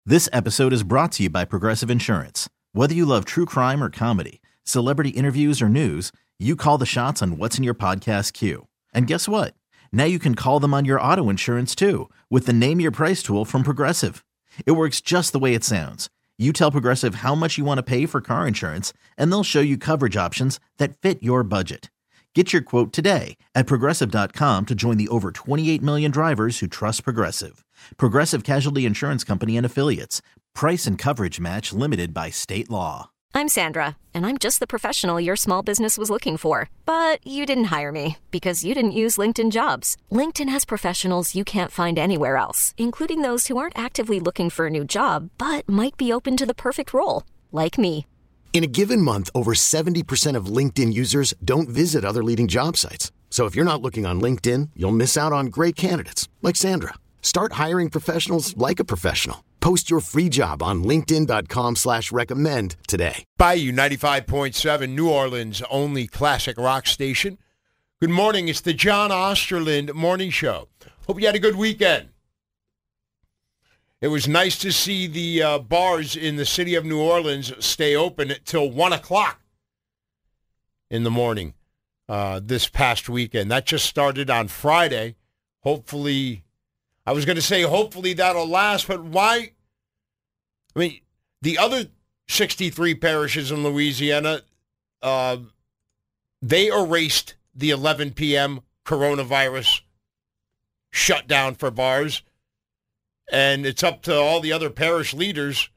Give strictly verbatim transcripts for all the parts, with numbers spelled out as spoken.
This episode is brought to you by Progressive Insurance. Whether you love true crime or comedy, celebrity interviews or news, you call the shots on what's in your podcast queue. And guess what? Now you can call them on your auto insurance too with the Name Your Price tool from Progressive. It works just the way it sounds. You tell Progressive how much you want to pay for car insurance, and they'll show you coverage options that fit your budget. Get your quote today at Progressive dot com to join the over twenty-eight million drivers who trust Progressive. Progressive Casualty Insurance Company and Affiliates. Price and coverage match limited by state law. I'm Sandra, and I'm just the professional your small business was looking for. But you didn't hire me because you didn't use LinkedIn Jobs. LinkedIn has professionals you can't find anywhere else, including those who aren't actively looking for a new job, but might be open to the perfect role, like me. In a given month, over seventy percent of LinkedIn users don't visit other leading job sites. So if you're not looking on LinkedIn, you'll miss out on great candidates like Sandra. Start hiring professionals like a professional. Post your free job on linkedin dot com slash recommend today. Bayou ninety-five point seven, New Orleans' only classic rock station. Good morning. It's the John Osterland Morning Show. Hope you had a good weekend. It was nice to see the uh, bars in the city of New Orleans stay open till one o'clock in the morning uh, this past weekend. That just started on Friday. Hopefully, I was going to say hopefully that'll last, but why? I mean, the other sixty-three parishes in Louisiana, uh, they erased the eleven p.m. coronavirus shutdown for bars. And it's up to all the other parish leaders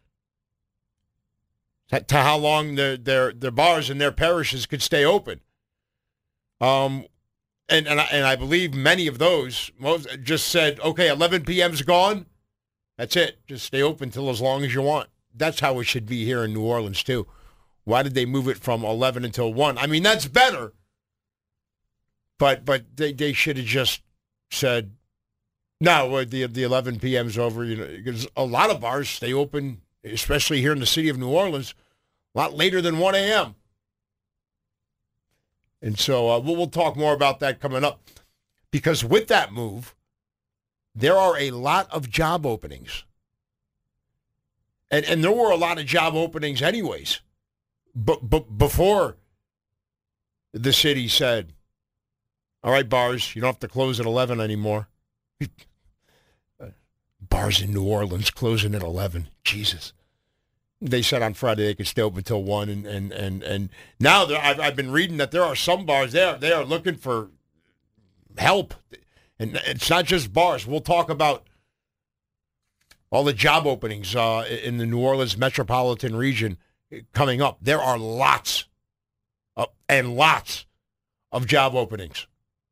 to how long their their their bars and their parishes could stay open. Um, and and I, and I believe many of those most just said, okay, eleven p.m.'s gone. That's it. Just stay open till as long as you want. That's how it should be here in New Orleans too. Why did they move it from eleven until one? I mean, that's better. But but they they should have just said, no, the the eleven p.m.'s over, you know, because a lot of bars stay open, especially here in the city of New Orleans, a lot later than one a.m. And so uh, we'll, we'll talk more about that coming up, because with that move, there are a lot of job openings. And and there were a lot of job openings anyways, but, but before the city said, all right, bars, you don't have to close at eleven anymore. Bars in New Orleans closing at eleven. Jesus. They said on Friday they could stay open until one, and and and, and now I've, I've been reading that there are some bars there. They are looking for help. And it's not just bars. We'll talk about all the job openings uh, in the New Orleans metropolitan region coming up. There are lots of, and lots of job openings.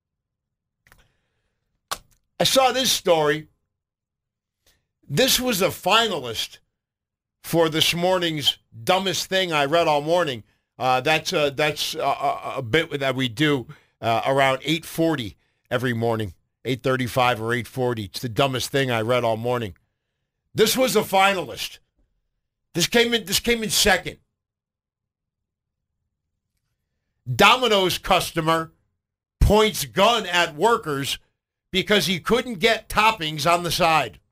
I saw this story. This was a finalist for this morning's dumbest thing I read all morning. Uh, that's uh, that's a, a bit that we do uh, around eight forty every morning, eight thirty-five or eight forty. It's the dumbest thing I read all morning. This was a finalist. This came in. This came in second. Domino's customer points gun at workers because he couldn't get toppings on the side.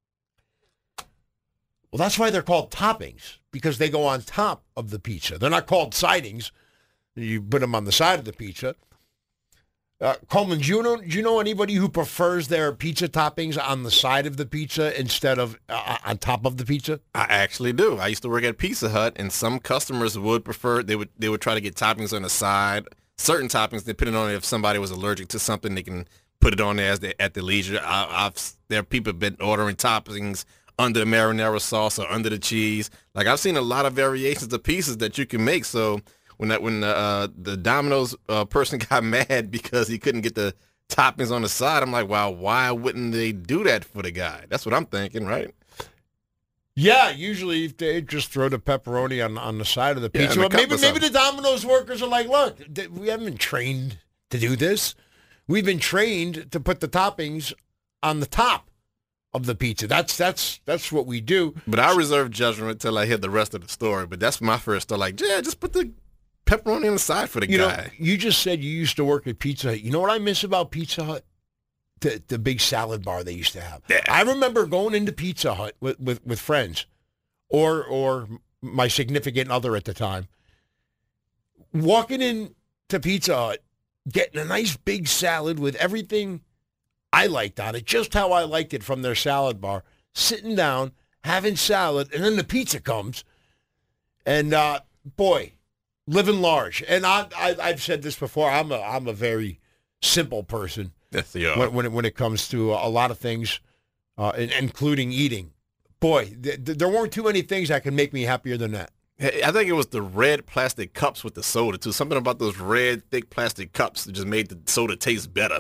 Well, that's why they're called toppings, because they go on top of the pizza. They're not called sidings. You put them on the side of the pizza. Uh, Coleman, do you know, do you know anybody who prefers their pizza toppings on the side of the pizza instead of uh, on top of the pizza? I actually do. I used to work at Pizza Hut, and some customers would prefer, they would they would try to get toppings on the side. Certain toppings, depending on if somebody was allergic to something, they can put it on there as they, at the leisure. I, I've there are people have been ordering toppings under the marinara sauce or under the cheese. Like, I've seen a lot of variations of pizzas that you can make. So when that when uh, the Domino's uh, person got mad because he couldn't get the toppings on the side, I'm like, wow, why wouldn't they do that for the guy? That's what I'm thinking, right? Yeah, usually they just throw the pepperoni on on the side of the pizza. Yeah, But maybe maybe the Domino's workers are like, look, th- we haven't been trained to do this. We've been trained to put the toppings on the top of the pizza. That's that's that's what we do. But I reserve judgment until I hear the rest of the story. But that's my first thought. Like, yeah, just put the pepperoni on the side for the you guy. Know, you just said you used to work at Pizza Hut. You know what I miss about Pizza Hut? the, the big salad bar they used to have. Yeah. I remember going into Pizza Hut with, with, with friends or or my significant other at the time, walking in to Pizza Hut, getting a nice big salad with everything I liked on it, just how I liked it from their salad bar, sitting down, having salad, and then the pizza comes. And, uh, boy, living large. And I, I, I've said this before, I'm a, I'm a very simple person. Yes, you are. When, when, it, when it comes to a lot of things, uh, including eating. Boy, th- th- there weren't too many things that could make me happier than that. I think it was the red plastic cups with the soda, too. Something about those red, thick plastic cups that just made the soda taste better.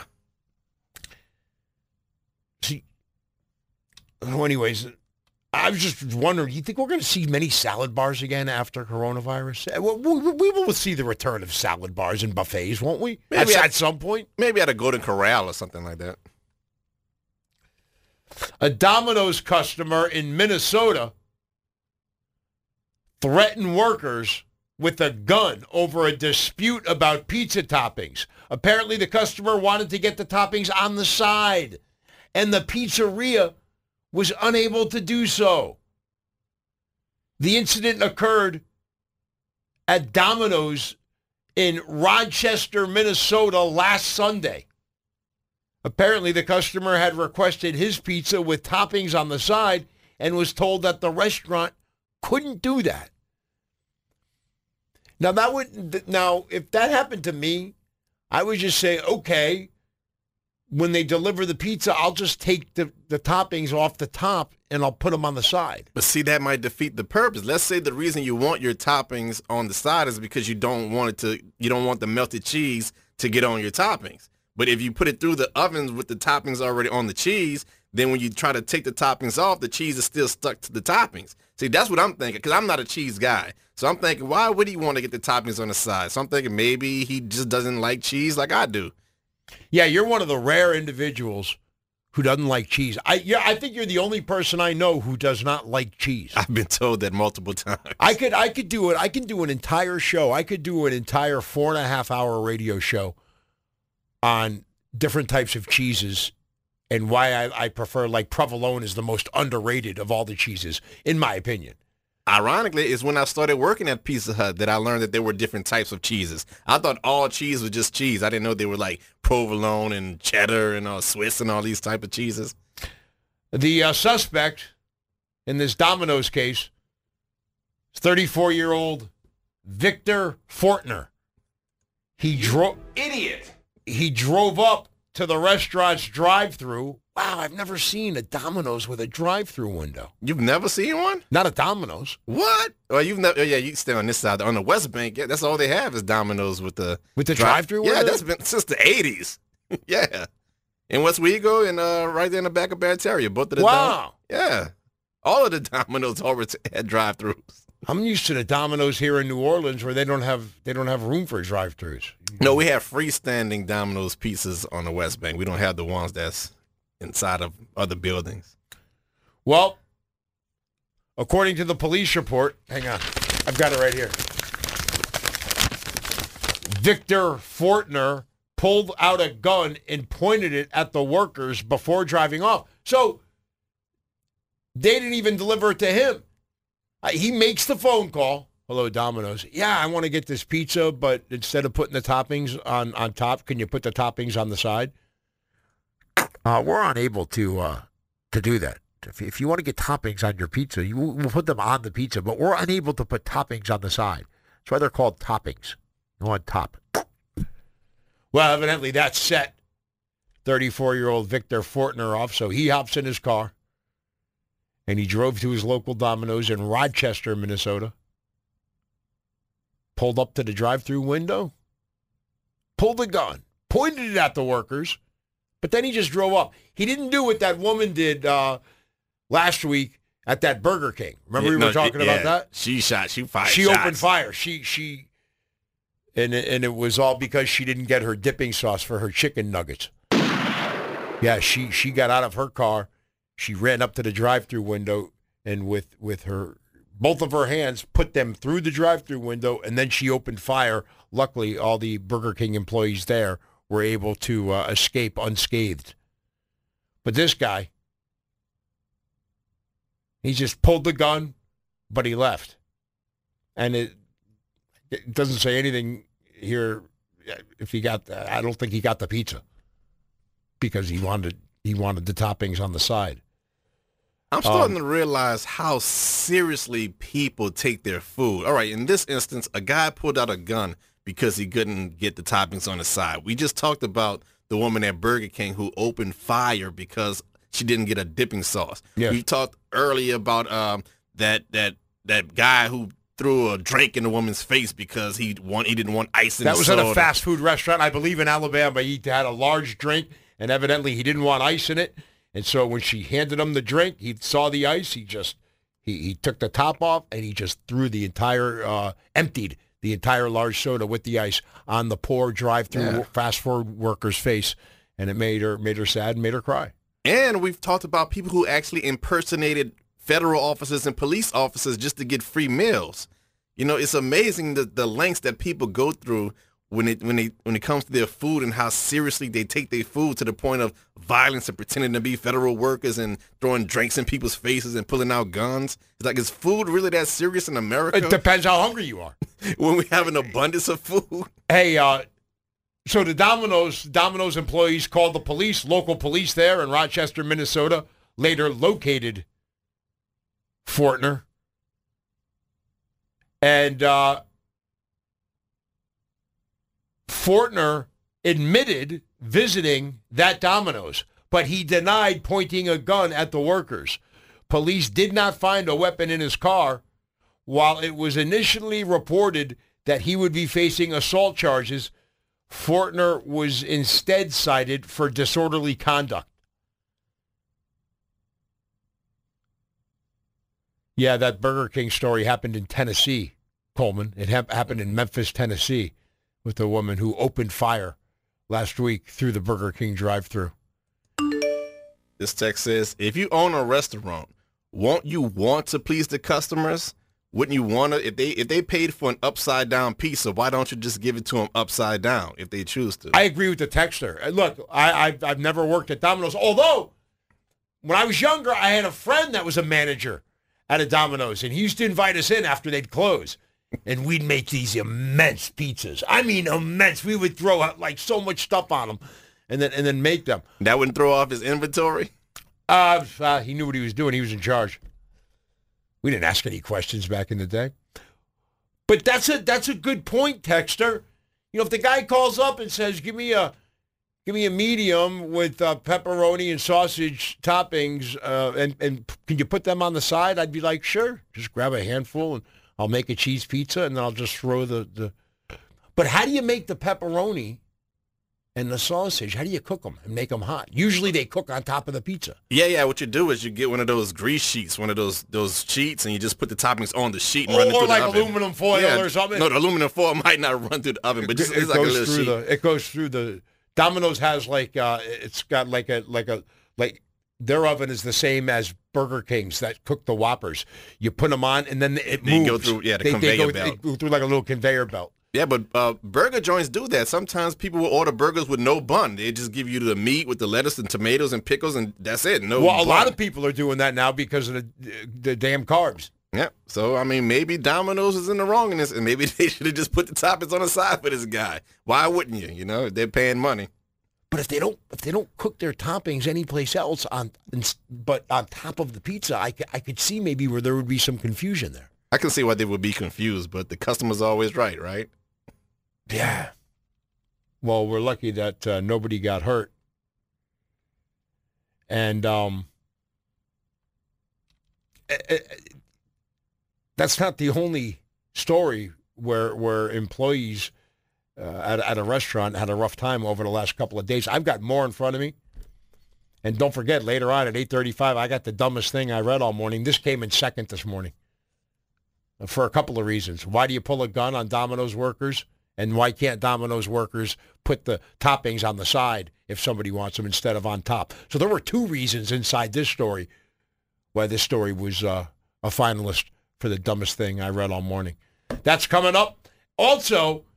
See, oh, anyways, I was just wondering, do you think we're going to see many salad bars again after coronavirus? We, we, we will see the return of salad bars and buffets, won't we? Maybe at, at, at some point. Maybe at a Golden Corral or something like that. A Domino's customer in Minnesota threatened workers with a gun over a dispute about pizza toppings. Apparently, the customer wanted to get the toppings on the side, and the pizzeria was unable to do so. The incident occurred at Domino's in Rochester, Minnesota last Sunday. Apparently, the customer had requested his pizza with toppings on the side and was told that the restaurant couldn't do that. Now, that would now if that happened to me, I would just say, okay, when they deliver the pizza, I'll just take the, the toppings off the top and I'll put them on the side. But see, that might defeat the purpose. Let's say the reason you want your toppings on the side is because you don't want it to, you don't want the melted cheese to get on your toppings. But if you put it through the ovens with the toppings already on the cheese, then when you try to take the toppings off, the cheese is still stuck to the toppings. See, that's what I'm thinking, because I'm not a cheese guy. So I'm thinking, why would he want to get the toppings on the side? So I'm thinking maybe he just doesn't like cheese like I do. Yeah, you're one of the rare individuals who doesn't like cheese. I yeah, I think you're the only person I know who does not like cheese. I've been told that multiple times. I could I could do it. I can do an entire show. I could do an entire four and a half hour radio show on different types of cheeses and why I, I prefer, like, provolone is the most underrated of all the cheeses, in my opinion. Ironically, it's when I started working at Pizza Hut that I learned that there were different types of cheeses. I thought all cheese was just cheese. I didn't know they were like provolone and cheddar and uh, Swiss and all these type of cheeses. The uh, suspect in this Domino's case is thirty-four-year-old Victor Fortner. He drove... Idiot! He drove up to the restaurant's drive-thru. Wow, I've never seen a Domino's with a drive-thru window. You've never seen one? Not a Domino's. What? Well, you've never. Oh, yeah, you stay on this side. On the West Bank, yeah, that's all they have is Domino's with the with the drive- drive-thru window. Yeah, that's been since the eighties. Yeah, in West Wego and uh, right there in the back of Barataria, both of the. Wow. Dom- yeah, all of the Domino's always had drive-thrus. I'm used to the Domino's here in New Orleans where they don't have they don't have room for drive-thrus. No, we have freestanding Domino's pizzas on the West Bank. We don't have the ones that's inside of other buildings. Well, according to the police report, hang on, I've got it right here. Victor Fortner pulled out a gun and pointed it at the workers before driving off. So they didn't even deliver it to him. Uh, he makes the phone call. Hello, Domino's. Yeah, I want to get this pizza, but instead of putting the toppings on, on top, can you put the toppings on the side? Uh, we're unable to uh, to do that. If, if you want to get toppings on your pizza, you we'll put them on the pizza, but we're unable to put toppings on the side. That's why they're called toppings. Go on top. Well, evidently that set thirty-four-year-old Victor Fortner off, so he hops in his car, and he drove to his local Domino's in Rochester, Minnesota, pulled up to the drive-thru window, pulled the gun, pointed it at the workers, but then he just drove up. He didn't do what that woman did uh, last week at that Burger King. Remember Yeah, we no, were talking yeah, about that? She shot. She fired She shots. opened fire. She she, and and it was all because she didn't get her dipping sauce for her chicken nuggets. Yeah, she she got out of her car. She ran up to the drive-thru window and with with her both of her hands put them through the drive-thru window, and then she opened fire. Luckily, all the Burger King employees there were able to uh, escape unscathed. But this guy, he just pulled the gun, but he left. And it, it doesn't say anything here if he got, I don't think he got the pizza because he wanted he wanted the toppings on the side. I'm starting Um, to realize how seriously people take their food. All right, in this instance, a guy pulled out a gun because he couldn't get the toppings on the side. We just talked about the woman at Burger King who opened fire because she didn't get a dipping sauce. Yeah. We talked earlier about um, that that that guy who threw a drink in the woman's face because he want he didn't want ice in That the was soda. at a fast food restaurant, I believe, in Alabama. He had a large drink, and evidently he didn't want ice in it. And so when she handed him the drink, he saw the ice. He just he, he took the top off, and he just threw the entire, uh, emptied the entire large soda with the ice on the poor drive-through Yeah. fast food worker's face, and it made her made her sad and made her cry. And we've talked about people who actually impersonated federal officers and police officers just to get free meals. You know, it's amazing the, the lengths that people go through when it when they when it comes to their food and how seriously they take their food to the point of violence and pretending to be federal workers and throwing drinks in people's faces and pulling out guns. It's like, is food really that serious in America? It depends how hungry you are. When we have an abundance of food? Hey, uh, so the Domino's Domino's employees called the police, local police there in Rochester, Minnesota, later located Fortner. And uh, Fortner admitted visiting that Domino's, but he denied pointing a gun at the workers. Police did not find a weapon in his car, while it was initially reported that he would be facing assault charges. Fortner was instead cited for disorderly conduct. Yeah, that Burger King story happened in Tennessee, Coleman. It ha- happened in Memphis, Tennessee, with a woman who opened fire last week through the Burger King drive-thru. This text says, if you own a restaurant, won't you want to please the customers? Wouldn't you want to, if they if they paid for an upside down pizza, why don't you just give it to them upside down if they choose to? I agree with the texter. Uh, Look, I, I've, I've never worked at Domino's, although when I was younger, I had a friend that was a manager at a Domino's, and he used to invite us in after they'd close, and we'd make these immense pizzas. I mean, immense. We would throw out like so much stuff on them, and then and then make them. That wouldn't throw off his inventory? Uh, uh, he knew what he was doing. He was in charge. We didn't ask any questions back in the day. But that's a that's a good point, texter. You know, if the guy calls up and says, "Give me a give me a medium with uh, pepperoni and sausage toppings, uh, and and can you put them on the side?" I'd be like, "Sure, just grab a handful and I'll make a cheese pizza and then I'll just throw the the." But how do you make the pepperoni and the sausage? How do you cook them and make them hot? Usually they cook on top of the pizza. Yeah, yeah. What you do is you get one of those grease sheets, one of those those sheets, and you just put the toppings on the sheet and run it Or through like the oven. aluminum foil Yeah, or something. No, the aluminum foil might not run through the oven, but just, it, it's like a goes little through sheet. the. It goes through the. Domino's has like uh, it's got like a like a like their oven is the same as Burger King's that cook the Whoppers. You put them on and then it They moves. go through- yeah, the they, they conveyor go, belt. They go through like a little conveyor belt. Yeah, but uh, burger joints do that. Sometimes people will order burgers with no bun. They just give you the meat with the lettuce and tomatoes and pickles, and that's it. No Well, a bun. lot of people are doing that now because of the the damn carbs. Yeah, so, I mean, maybe Domino's is in the wrong in this, and maybe they should have just put the toppings on the side for this guy. Why wouldn't you? You know, they're paying money. But if they don't if they don't cook their toppings anyplace else on but on top of the pizza, I, I could see maybe where there would be some confusion there. I can see why they would be confused, but the customer's always right, right? Yeah. Well, we're lucky that uh, nobody got hurt. And um, eh, eh, that's not the only story where where employees uh, at, at a restaurant had a rough time over the last couple of days. I've got more in front of me. And don't forget, later on at eight thirty-five, I got the dumbest thing I read all morning. This came in second this morning for a couple of reasons. Why do you pull a gun on Domino's workers? And why can't Domino's workers put the toppings on the side if somebody wants them instead of on top? So there were two reasons inside this story why this story was uh, a finalist for the dumbest thing I read all morning. That's coming up. Also,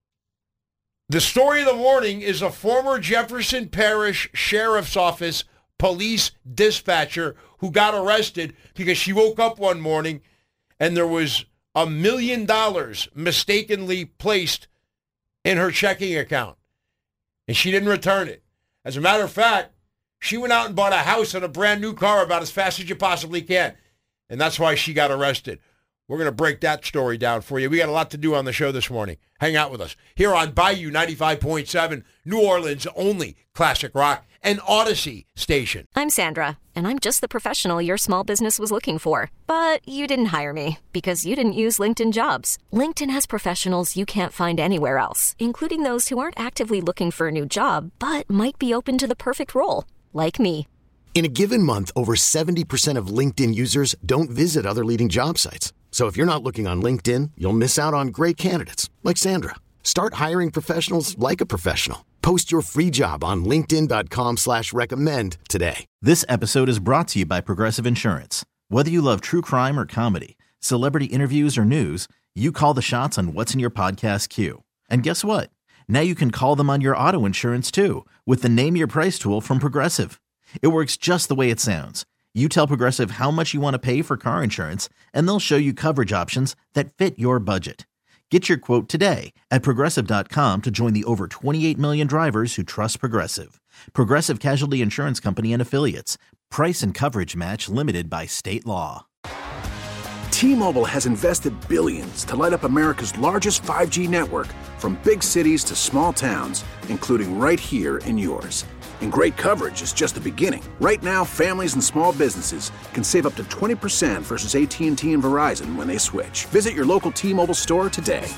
the story of the morning is a former Jefferson Parish Sheriff's Office police dispatcher who got arrested because she woke up one morning and there was a million dollars mistakenly placed in her checking account. And she didn't return it. As a matter of fact, she went out and bought a house and a brand new car about as fast as you possibly can. And that's why she got arrested. We're going to break that story down for you. We got a lot to do on the show this morning. Hang out with us here on Bayou ninety-five point seven, New Orleans' only classic rock and Odyssey station. I'm Sandra, and I'm just the professional your small business was looking for. But you didn't hire me because you didn't use LinkedIn Jobs. LinkedIn has professionals you can't find anywhere else, including those who aren't actively looking for a new job, but might be open to the perfect role, like me. In a given month, over seventy percent of LinkedIn users don't visit other leading job sites. So if you're not looking on LinkedIn, you'll miss out on great candidates like Sandra. Start hiring professionals like a professional. Post your free job on linkedin dot com slash recommend today. This episode is brought to you by Progressive Insurance. Whether you love true crime or comedy, celebrity interviews or news, you call the shots on what's in your podcast queue. And guess what? Now you can call them on your auto insurance too with the Name Your Price tool from Progressive. It works just the way it sounds. You tell Progressive how much you want to pay for car insurance, and they'll show you coverage options that fit your budget. Get your quote today at Progressive dot com to join the over twenty-eight million drivers who trust Progressive. Progressive Casualty Insurance Company and Affiliates. Price and coverage match limited by state law. T-Mobile has invested billions to light up America's largest five G network, from big cities to small towns, including right here in yours. And great coverage is just the beginning. Right now, families and small businesses can save up to twenty percent versus A T and T and Verizon when they switch. Visit your local T-Mobile store today.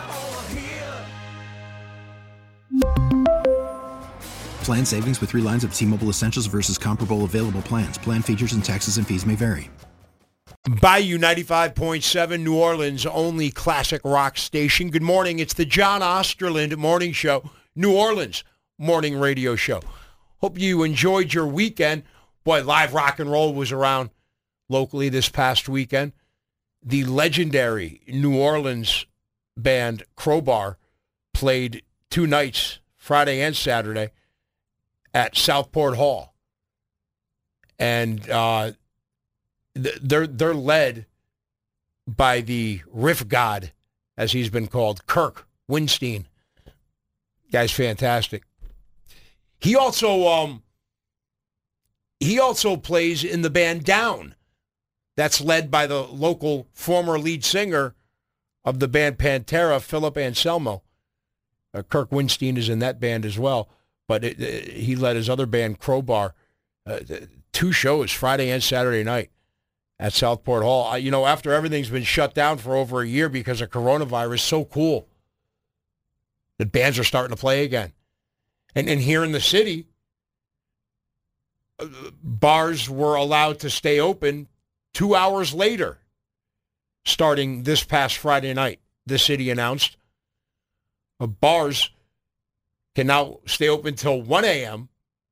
Plan savings with three lines of T-Mobile Essentials versus comparable available plans. Plan features and taxes and fees may vary. Bayou ninety-five point seven, New Orleans' only classic rock station. Good morning. It's the John Osterland Morning Show, New Orleans' morning radio show. Hope you enjoyed your weekend. Boy, live rock and roll was around locally this past weekend. The legendary New Orleans band Crowbar played two nights, Friday and Saturday, at Southport Hall. And uh, they're, they're led by the riff god, as he's been called, Kirk Winstein. Guy's fantastic. He also um, he also plays in the band Down. That's led by the local former lead singer of the band Pantera, Philip Anselmo. Uh, Kirk Winstein is in that band as well, but it, it, he led his other band, Crowbar, uh, two shows, Friday and Saturday night at Southport Hall. Uh, you know, after everything's been shut down for over a year because of coronavirus, so cool that bands are starting to play again. And, and here in the city, uh, bars were allowed to stay open two hours later, starting this past Friday night. The city announced uh, bars can now stay open till one a.m.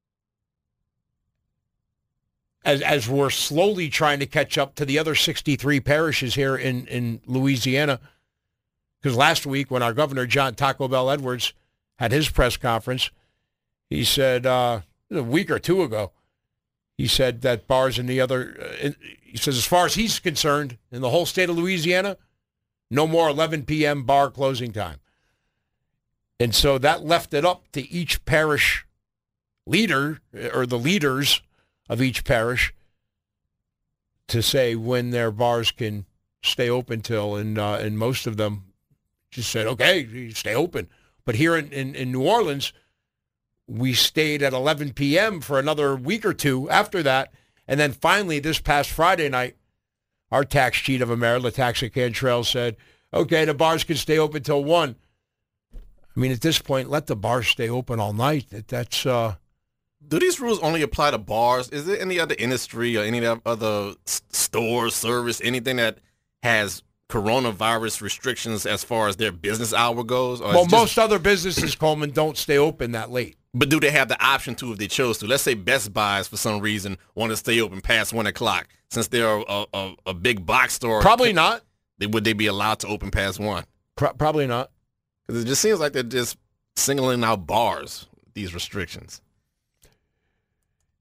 as as we're slowly trying to catch up to the other sixty-three parishes here in, in Louisiana. Because last week when our governor, John Taco Bell Edwards, had his press conference, he said, uh, a week or two ago, he said that bars in the other, uh, in, he says as far as he's concerned, in the whole state of Louisiana, no more eleven p.m. bar closing time. And so that left it up to each parish leader, or the leaders of each parish, to say when their bars can stay open till, and, uh, and most of them just said, okay, stay open. But here in, in, in New Orleans, we stayed at eleven p.m. for another week or two after that. And then finally, this past Friday night, our tax chief of a mayor, Lataxa Cantrell, said, okay, the bars can stay open till one. I mean, at this point, let the bars stay open all night. That, that's... Uh, Do these rules only apply to bars? Is there any other industry or any other stores, service, anything that has coronavirus restrictions as far as their business hour goes? Or well, just, most other businesses, Coleman, don't stay open that late. But do they have the option to if they chose to? Let's say Best Buys, for some reason, want to stay open past one o'clock. Since they're a, a, a big box store. Probably not. They, would they be allowed to open past one? Pro- probably not. Because it just seems like they're just singling out bars, these restrictions.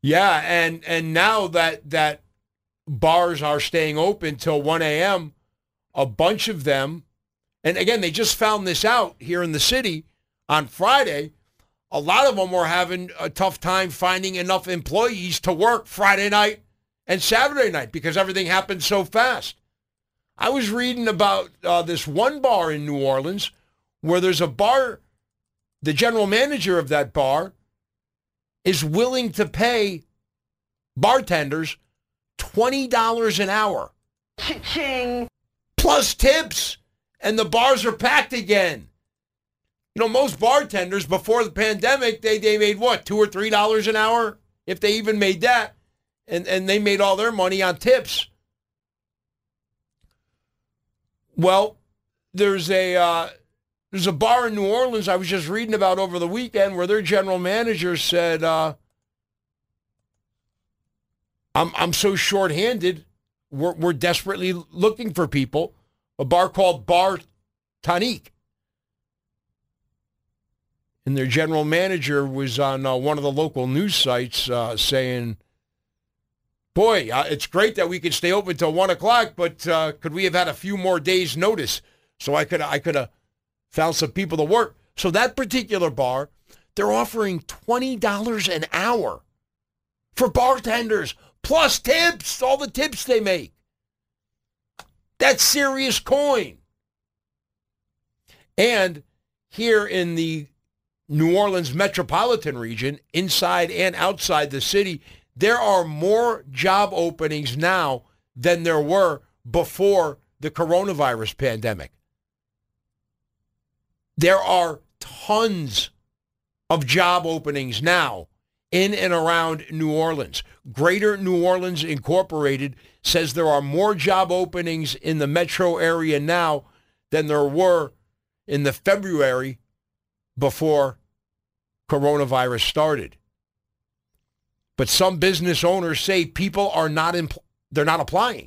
Yeah, and and now that that bars are staying open till one a.m., a bunch of them, and again, they just found this out here in the city on Friday, a lot of them were having a tough time finding enough employees to work Friday night and Saturday night because everything happened so fast. I was reading about uh, this one bar in New Orleans where there's a bar, the general manager of that bar is willing to pay bartenders twenty dollars an hour. Cha-ching. Plus tips, and the bars are packed again. You know, most bartenders before the pandemic, they, they made what, two or three dollars an hour, if they even made that, and, and they made all their money on tips. Well, there's a uh, there's a bar in New Orleans I was just reading about over the weekend where their general manager said, uh, "I'm I'm so short-handed, we're we're desperately looking for people." A bar called Bar Tonique, and their general manager was on uh, one of the local news sites uh, saying, boy, uh, it's great that we could stay open till one o'clock, but uh, could we have had a few more days' notice so I could I could have found some people to work? So that particular bar, they're offering twenty dollars an hour for bartenders, plus tips, all the tips they make. That's serious coin. And here in the New Orleans metropolitan region, inside and outside the city, there are more job openings now than there were before the coronavirus pandemic. There are tons of job openings now in and around New Orleans. Greater New Orleans Incorporated says there are more job openings in the metro area now than there were in the February before coronavirus started. But some business owners say people are not impl- they're not applying.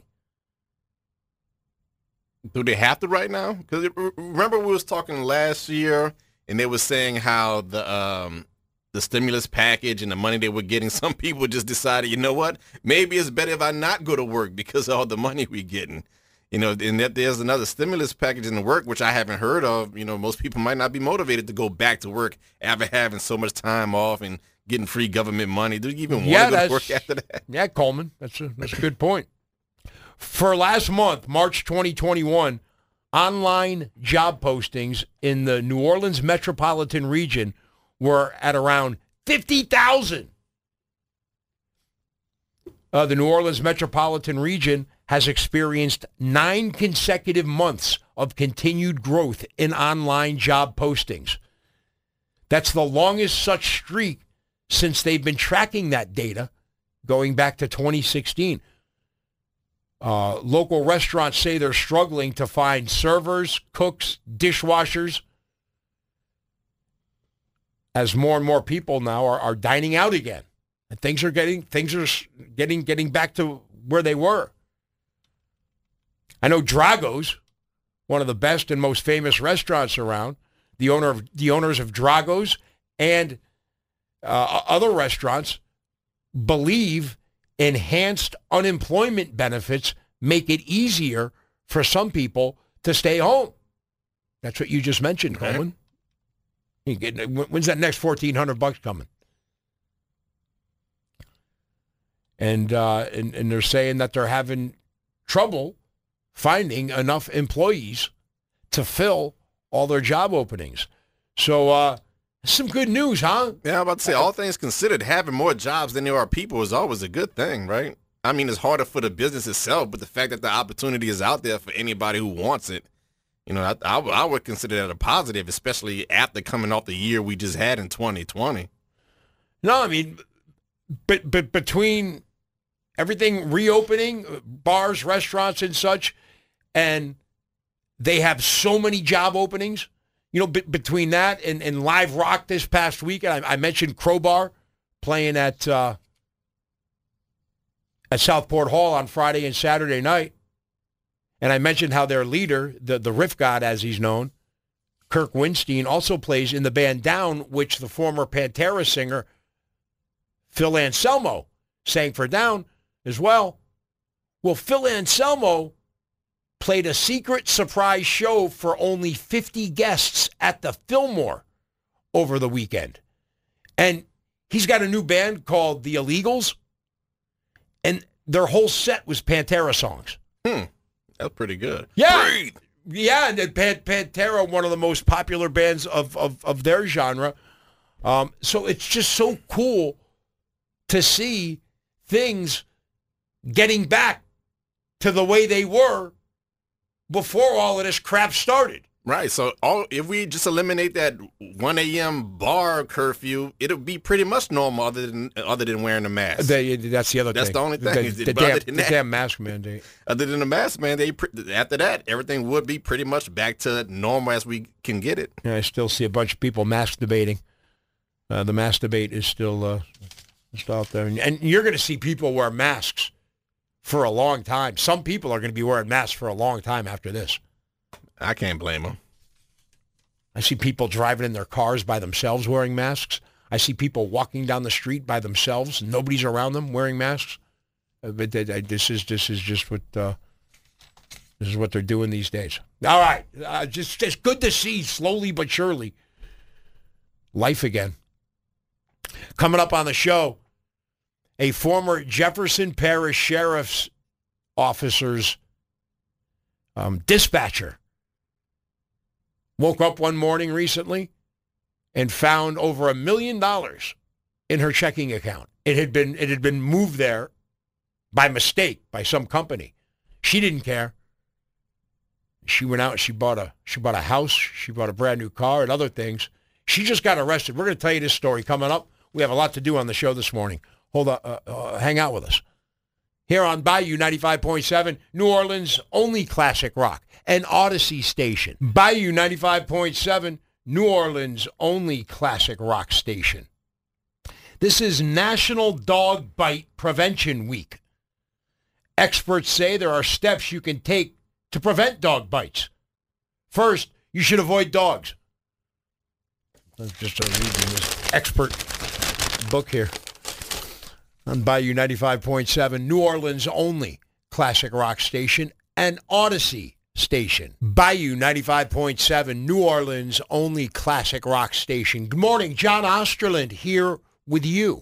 Do they have to right now? Because remember we was talking last year, and they were saying how the um, the stimulus package and the money they were getting, some people just decided, you know what, maybe it's better if I not go to work because of all the money we're getting. You know, and that there's another stimulus package in the work, which I haven't heard of. You know, most people might not be motivated to go back to work after having so much time off and getting free government money. Do you even want yeah, to go to work after that? Yeah, Coleman, that's a, that's a good point. For last month, March twenty twenty-one, online job postings in the New Orleans metropolitan region were at around fifty thousand. Uh, the New Orleans metropolitan region has experienced nine consecutive months of continued growth in online job postings. That's the longest such streak since they've been tracking that data going back to twenty sixteen. Uh, local restaurants say they're struggling to find servers, cooks, dishwashers, as more and more people now are, are dining out again, and things are getting things are getting getting back to where they were. I know Drago's, one of the best and most famous restaurants around. The owner of the owners of Drago's and uh, other restaurants believe enhanced unemployment benefits make it easier for some people to stay home. That's what you just mentioned, Coleman. You get, when's that next fourteen hundred bucks coming? And, uh, and and they're saying that they're having trouble finding enough employees to fill all their job openings. So, uh, some good news, huh? Yeah, I'm about to say, all things considered, having more jobs than there are people is always a good thing, right? I mean, it's harder for the business itself, but the fact that the opportunity is out there for anybody who wants it, you know, I, I, I would consider that a positive, especially after coming off the year we just had in twenty twenty. No, I mean, but, but between everything reopening, bars, restaurants, and such, and they have so many job openings. You know, b- between that and, and Live Rock this past weekend, I, I mentioned Crowbar playing at uh, at Southport Hall on Friday and Saturday night. And I mentioned how their leader, the, the riff god as he's known, Kirk Winstein, also plays in the band Down, which the former Pantera singer Phil Anselmo sang for Down as well. Well, Phil Anselmo played a secret surprise show for only fifty guests at the Fillmore over the weekend. And he's got a new band called The Illegals, and their whole set was Pantera songs. Hmm. That's pretty good. Yeah. Breathe. Yeah, and Pan- Pantera, one of the most popular bands of, of, of their genre. Um, so it's just so cool to see things getting back to the way they were before all of this crap started. Right. So all if we just eliminate that one a.m. bar curfew, it'll be pretty much normal other than other than wearing a mask. They, that's the other that's thing. That's the only thing. The, the, but damn, other than the that, damn mask mandate. Other than the mask mandate, after that, everything would be pretty much back to normal as we can get it. Yeah, I still see a bunch of people mask debating. Uh, the mask debate is still, uh, still out there. And, and you're going to see people wear masks for a long time. Some people are going to be wearing masks for a long time after this. I can't blame them. I see people driving in their cars by themselves wearing masks. I see people walking down the street by themselves. Nobody's around them wearing masks. Uh, but they, they, this is this is just what uh, this is what they're doing these days. All right, uh, just just good to see slowly but surely life again. Coming up on the show, a former Jefferson Parish Sheriff's officer's um, dispatcher woke up one morning recently and found over a million dollars in her checking account. It had been it had been moved there by mistake by some company. She didn't care. She went out and she bought a she bought a house, she bought a brand new car and other things. She just got arrested. We're going to tell you this story coming up. We have a lot to do on the show this morning. Hold on, uh, uh, hang out with us. Here on Bayou ninety-five point seven, New Orleans' only classic rock, an Odyssey station. Bayou ninety-five point seven, New Orleans' only classic rock station. This is National Dog Bite Prevention Week. Experts say there are steps you can take to prevent dog bites. First, you should avoid dogs. I'm just uh, reading this expert book here on Bayou ninety-five point seven, New Orleans' only classic rock station, an Odyssey station. Bayou ninety-five point seven, New Orleans' only classic rock station. Good morning, John Osterland here with you.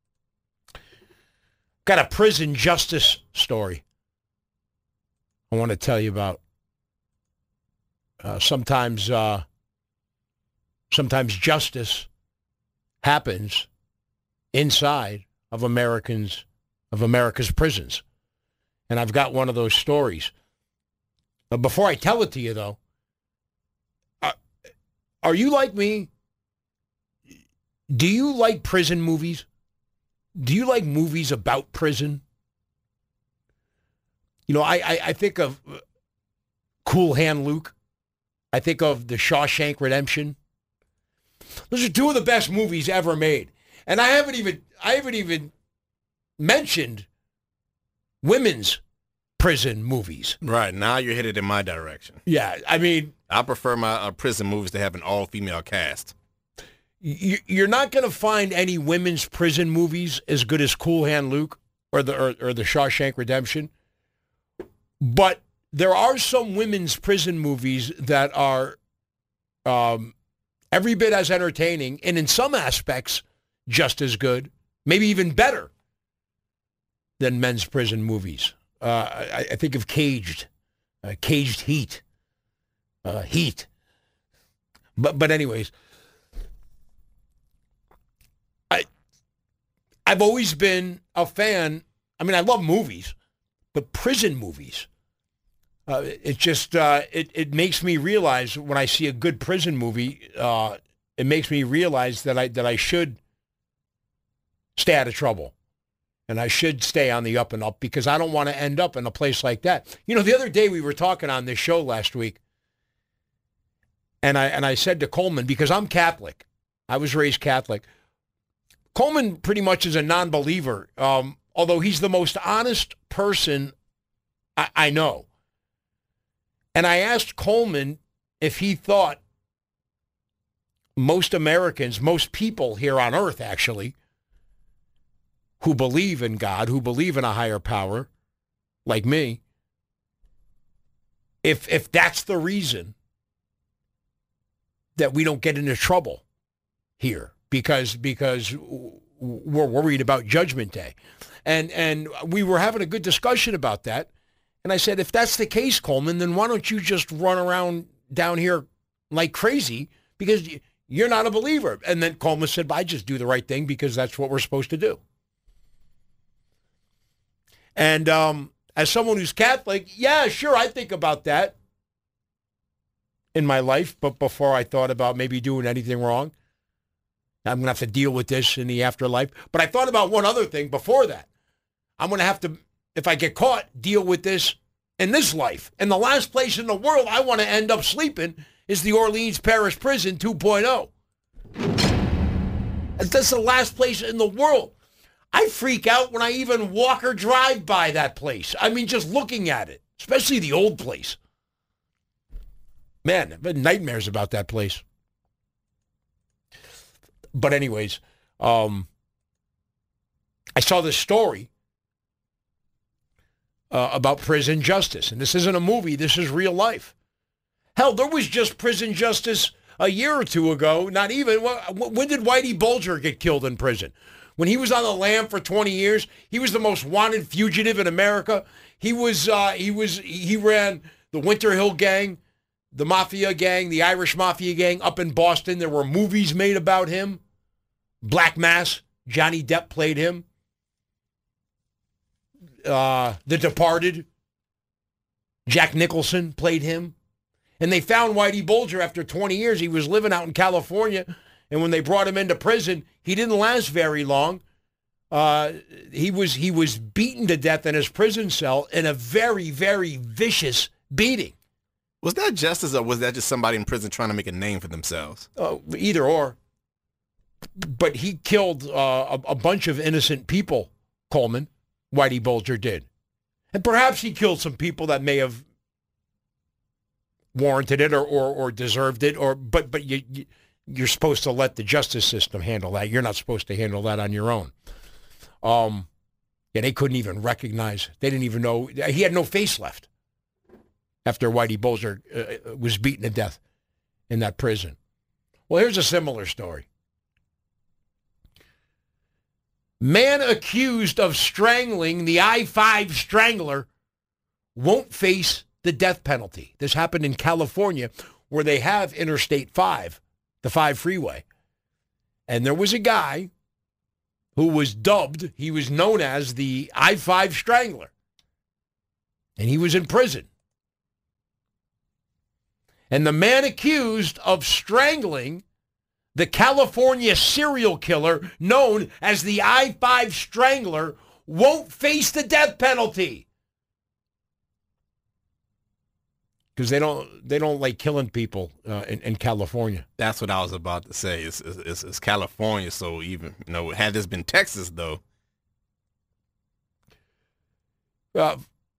Got a prison justice story I want to tell you about. Uh, sometimes, uh, sometimes justice happens inside of Americans, of America's prisons. And I've got one of those stories. But before I tell it to you, though, uh, are you like me? Do you like prison movies? Do you like movies about prison? You know, I, I, I think of Cool Hand Luke. I think of The Shawshank Redemption. Those are two of the best movies ever made. And I haven't even I haven't even mentioned women's prison movies. Right, now you're headed in my direction. Yeah, I mean, I prefer my uh, prison movies to have an all-female cast. You, you're not going to find any women's prison movies as good as Cool Hand Luke or the or, or the Shawshank Redemption. But there are some women's prison movies that are um, every bit as entertaining and in some aspects just as good, maybe even better than men's prison movies. Uh, I, I think of Caged, uh, Caged Heat, uh, Heat. But but anyways, I I've always been a fan. I mean, I love movies, but prison movies. Uh, it just uh, it it makes me realize when I see a good prison movie, uh, it makes me realize that I that I should stay out of trouble, and I should stay on the up and up because I don't want to end up in a place like that. You know, the other day we were talking on this show last week, and I and I said to Coleman, because I'm Catholic, I was raised Catholic. Coleman pretty much is a non-believer, um, although he's the most honest person I, I know. And I asked Coleman if he thought most Americans, most people here on earth actually, who believe in God, who believe in a higher power, like me, if if that's the reason that we don't get into trouble here, because because we're worried about Judgment Day. And and we were having a good discussion about that. And I said, if that's the case, Coleman, then why don't you just run around down here like crazy, because you're not a believer. And then Coleman said, I just do the right thing because that's what we're supposed to do. And um, as someone who's Catholic, yeah, sure, I think about that in my life, but before I thought about maybe doing anything wrong. I'm going to have to deal with this in the afterlife. But I thought about one other thing before that. I'm going to have to, if I get caught, deal with this in this life. And the last place in the world I want to end up sleeping is the Orleans Parish Prison two point oh. That's the last place in the world. I freak out when I even walk or drive by that place. I mean, just looking at it, especially the old place. Man, I've had nightmares about that place. But anyways, um, I saw this story uh, about prison justice. And this isn't a movie. This is real life. Hell, there was just prison justice a year or two ago. Not even. When did Whitey Bulger get killed in prison? When he was on the lam for twenty years, he was the most wanted fugitive in America. He was, uh, he was, he ran the Winter Hill Gang, the Mafia Gang, the Irish Mafia Gang up in Boston. There were movies made about him. Black Mass, Johnny Depp played him. Uh, The Departed, Jack Nicholson played him. And they found Whitey Bulger after twenty years. He was living out in California. And when they brought him into prison, he didn't last very long. Uh, he was he was beaten to death in his prison cell in a very, very vicious beating. Was that justice, or was that just somebody in prison trying to make a name for themselves? Uh, either or. But he killed uh, a, a bunch of innocent people, Coleman. Whitey Bulger did. And perhaps he killed some people that may have warranted it or or, or deserved it. Or But, but you, you, you're supposed to let the justice system handle that. You're not supposed to handle that on your own. Um, yeah, they couldn't even recognize. They didn't even know. He had no face left after Whitey Bulger uh, was beaten to death in that prison. Well, here's a similar story. Man accused of strangling the I five strangler won't face the death penalty. This happened in California, where they have Interstate five, the five freeway. And there was a guy who was dubbed, he was known as the I five strangler. And he was in prison. And the man accused of strangling the California serial killer known as the I five Strangler won't face the death penalty. Because they don't they don't like killing people uh, in, in California. That's what I was about to say. It's, it's, it's California, so even, you know, had this been Texas, though. Uh,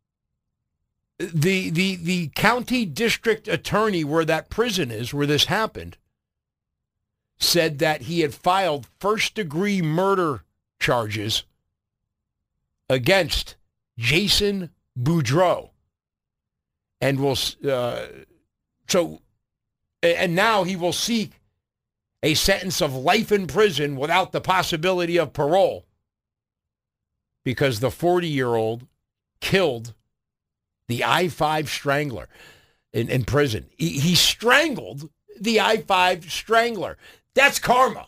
the, the, the county district attorney where that prison is, where this happened, said that he had filed first-degree murder charges against Jason Boudreaux. And will uh, so, and now he will seek a sentence of life in prison without the possibility of parole, because the forty-year-old killed the I five Strangler in, in prison. He, he strangled the I five Strangler. That's karma.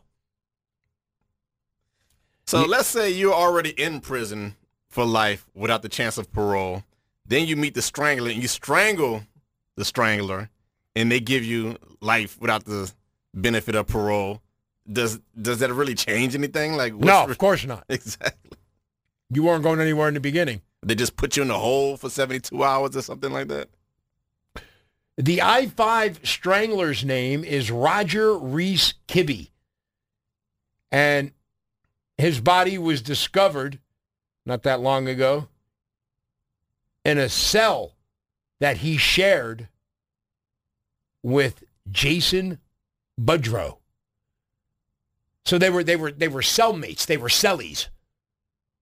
So yeah. Let's say you're already in prison for life without the chance of parole. Then you meet the strangler and you strangle the strangler, and they give you life without the benefit of parole. Does does that really change anything? Like, no, of course not. Exactly. You weren't going anywhere in the beginning. They just put you in the hole for seventy-two hours or something like that? The I five Strangler's name is Roger Reese Kibbe. And his body was discovered not that long ago in a cell that he shared with Jason Boudreaux. So they were they were they were cellmates, they were cellies.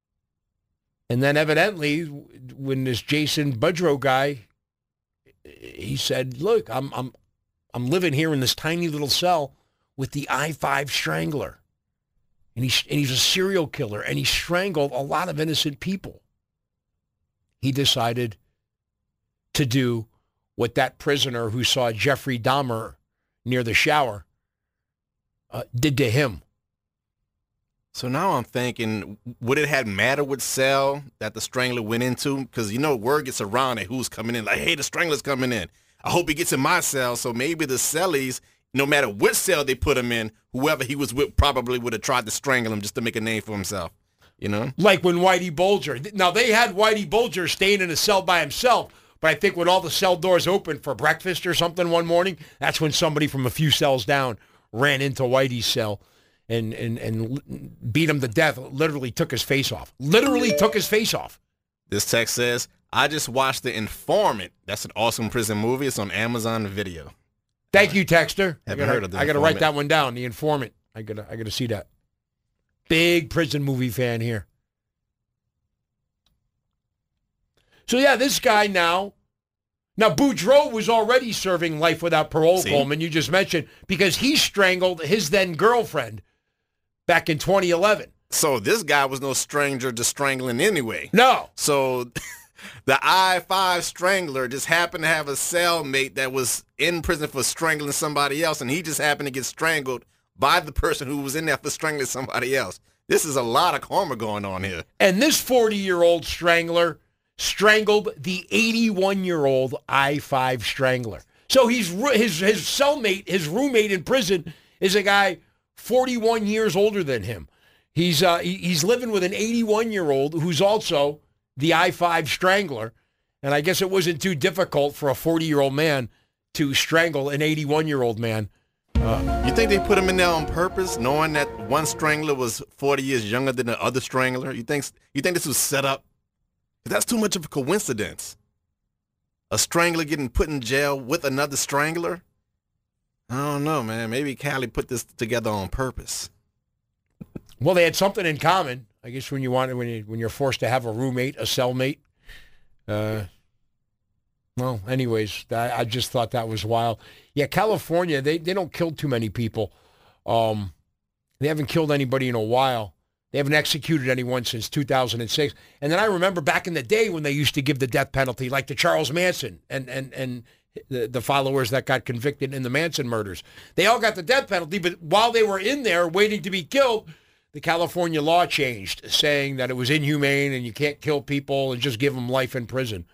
And then evidently, when this Jason Budrow guy, he said, look, I'm I'm I'm living here in this tiny little cell with the I five Strangler. And, he, and he's a serial killer, and he strangled a lot of innocent people. He decided to do what that prisoner who saw Jeffrey Dahmer near the shower uh, did to him. So now I'm thinking, would it have mattered what cell that the Strangler went into? Because, you know, word gets around that who's coming in. Like, hey, the Strangler's coming in. I hope he gets in my cell. So maybe the cellies, no matter what cell they put him in, whoever he was with probably would have tried to strangle him just to make a name for himself. You know? Like when Whitey Bulger. Now, they had Whitey Bulger staying in a cell by himself, but I think when all the cell doors opened for breakfast or something one morning, that's when somebody from a few cells down ran into Whitey's cell and, and, and beat him to death, literally took his face off. Literally took his face off. This text says, I just watched The Informant. That's an awesome prison movie. It's on Amazon Video. Thank you, Texter. Haven't I gotta, heard of The I got to Informant. write that one down, The Informant. I got to I got to see that. Big prison movie fan here. So, yeah, this guy now. Now, Boudreaux was already serving life without parole, See? Coleman, you just mentioned, because he strangled his then-girlfriend back in twenty eleven. So this guy was no stranger to strangling anyway. No. So the I five Strangler just happened to have a cellmate that was in prison for strangling somebody else, and he just happened to get strangled by the person who was in there for strangling somebody else. This is a lot of karma going on here. And this forty-year-old strangler strangled the eighty-one-year-old I five Strangler. So he's his his cellmate, his roommate in prison, is a guy forty-one years older than him. He's uh, he, he's living with an eighty-one-year-old who's also the I five Strangler. And I guess it wasn't too difficult for a forty-year-old man to strangle an eighty-one-year-old man. Uh, You think they put him in there on purpose, knowing that one strangler was forty years younger than the other strangler? You think you think this was set up? That's too much of a coincidence. A strangler getting put in jail with another strangler? I don't know, man. Maybe Cali put this together on purpose. Well, they had something in common. I guess when you want when you when you're forced to have a roommate, a cellmate. Uh, well, anyways, I, I just thought that was wild. Yeah, California, they, they don't kill too many people. Um, they haven't killed anybody in a while. They haven't executed anyone since two thousand six. And then I remember back in the day when they used to give the death penalty, like to Charles Manson and and and the, the followers that got convicted in the Manson murders. They all got the death penalty, but while they were in there waiting to be killed, the California law changed, saying that it was inhumane and you can't kill people and just give them life in prison.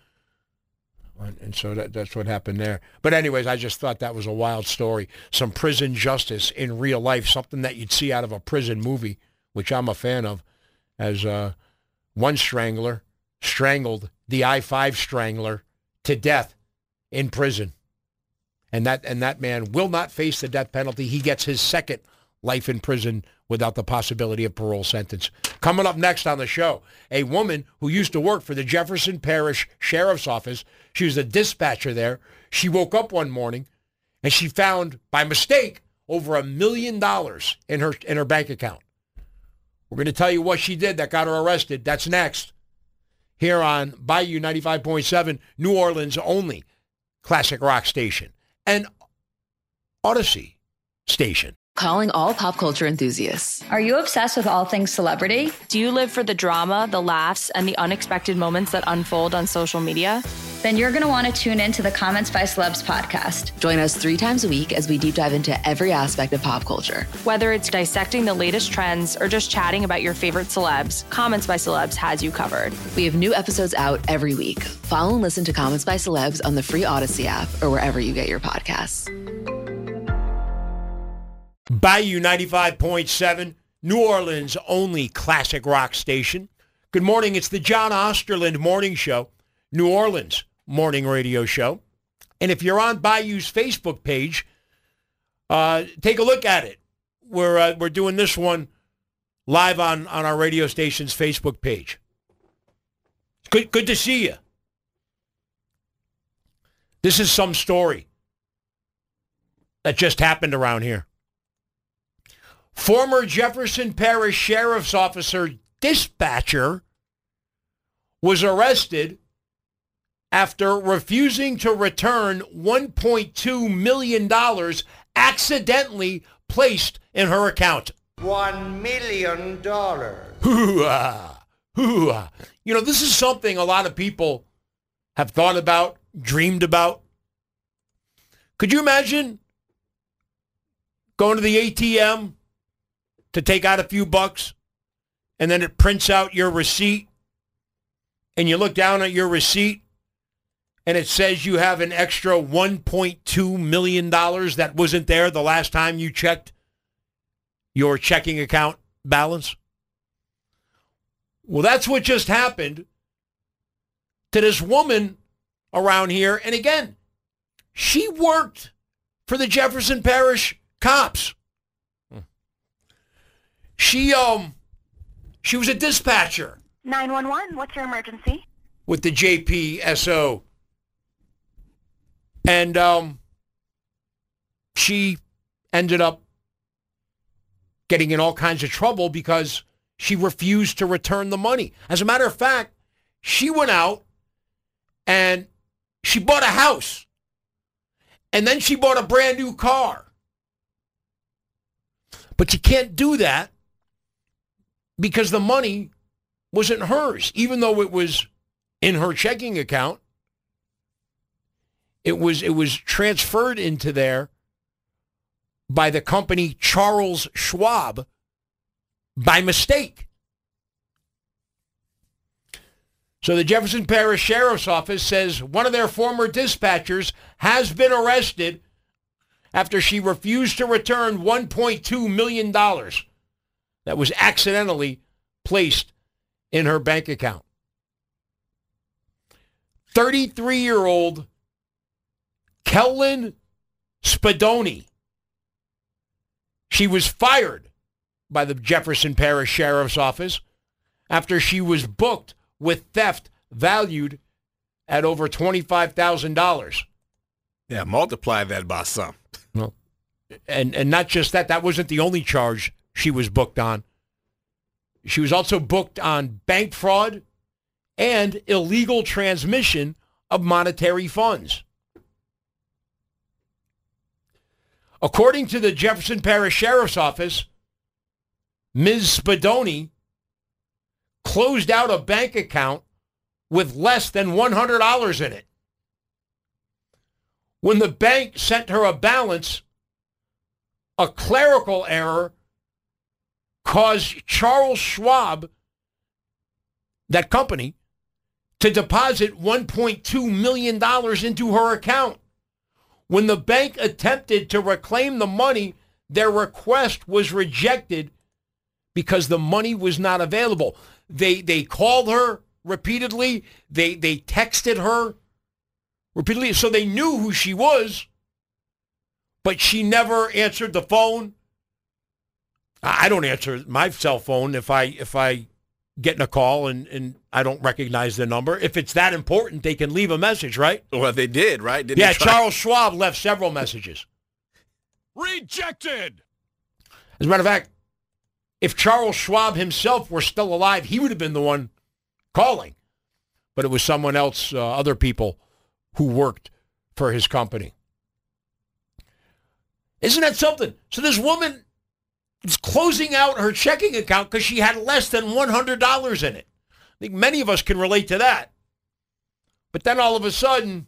And so that, that's what happened there. But anyways, I just thought that was a wild story. Some prison justice in real life, something that you'd see out of a prison movie, which I'm a fan of, as uh, one strangler strangled the I five Strangler to death in prison. And that and that man will not face the death penalty. He gets his second life in prison without the possibility of parole sentence. Coming up next on the show, a woman who used to work for the Jefferson Parish Sheriff's Office. She was a dispatcher there. She woke up one morning and she found, by mistake, over a million dollars in her in her bank account. We're going to tell you what she did that got her arrested. That's next. Here on Bayou ninety-five point seven, New Orleans' only classic rock station. And Odyssey station. Calling all pop culture enthusiasts. Are you obsessed with all things celebrity? Do you live for the drama, the laughs, and the unexpected moments that unfold on social media? Then you're going to want to tune in to the Comments by Celebs podcast. Join us three times a week as we deep dive into every aspect of pop culture. Whether it's dissecting the latest trends or just chatting about your favorite celebs, Comments by Celebs has you covered. We have new episodes out every week. Follow and listen to Comments by Celebs on the free Odyssey app or wherever you get your podcasts. Bayou ninety-five point seven, New Orleans' only classic rock station. Good morning. It's the John Osterland Morning Show, New Orleans morning radio show. And if you're on Bayou's Facebook page, uh, take a look at it. We're uh, we're doing this one live on, on our radio station's Facebook page. Good, good to see you. This is some story that just happened around here. Former Jefferson Parish Sheriff's Officer dispatcher was arrested after refusing to return one point two million dollars accidentally placed in her account. One million dollars. Hoo-ah, hoo-ah. You know, this is something a lot of people have thought about, dreamed about. Could you imagine going to the A T M to take out a few bucks, and then it prints out your receipt, and you look down at your receipt, and it says you have an extra one point two million dollars that wasn't there the last time you checked your checking account balance? Well, that's what just happened to this woman around here. And again, she worked for the Jefferson Parish cops. She um she was a dispatcher. nine one one, what's your emergency? With the J P S O. And um she ended up getting in all kinds of trouble because she refused to return the money. As a matter of fact, she went out and she bought a house. And then she bought a brand new car. But you can't do that because the money wasn't hers. Even though it was in her checking account, it was it was transferred into there by the company Charles Schwab by mistake. So the Jefferson Parish Sheriff's Office says one of their former dispatchers has been arrested after she refused to return one point two million dollars that was accidentally placed in her bank account. thirty-three-year-old Kellen Spadoni. She was fired by the Jefferson Parish Sheriff's Office after she was booked with theft valued at over twenty-five thousand dollars. Yeah, multiply that by some. Well, and, and not just that, that wasn't the only charge she was booked on. She was also booked on bank fraud and illegal transmission of monetary funds. According to the Jefferson Parish Sheriff's Office, Miz Spadoni closed out a bank account with less than one hundred dollars in it. When the bank sent her a balance, a clerical error caused Charles Schwab, that company, to deposit one point two million dollars into her account. When the bank attempted to reclaim the money, their request was rejected because the money was not available. They they called her repeatedly. They they texted her repeatedly, so they knew who she was, but she never answered the phone. I don't answer my cell phone if I if I get in a call and, and I don't recognize the number. If it's that important, they can leave a message, right? Well, they did, right? Didn't yeah, Charles Schwab left several messages. Rejected! As a matter of fact, if Charles Schwab himself were still alive, he would have been the one calling. But it was someone else, uh, other people who worked for his company. Isn't that something? So this woman is closing out her checking account because she had less than one hundred dollars in it. I think many of us can relate to that. But then all of a sudden,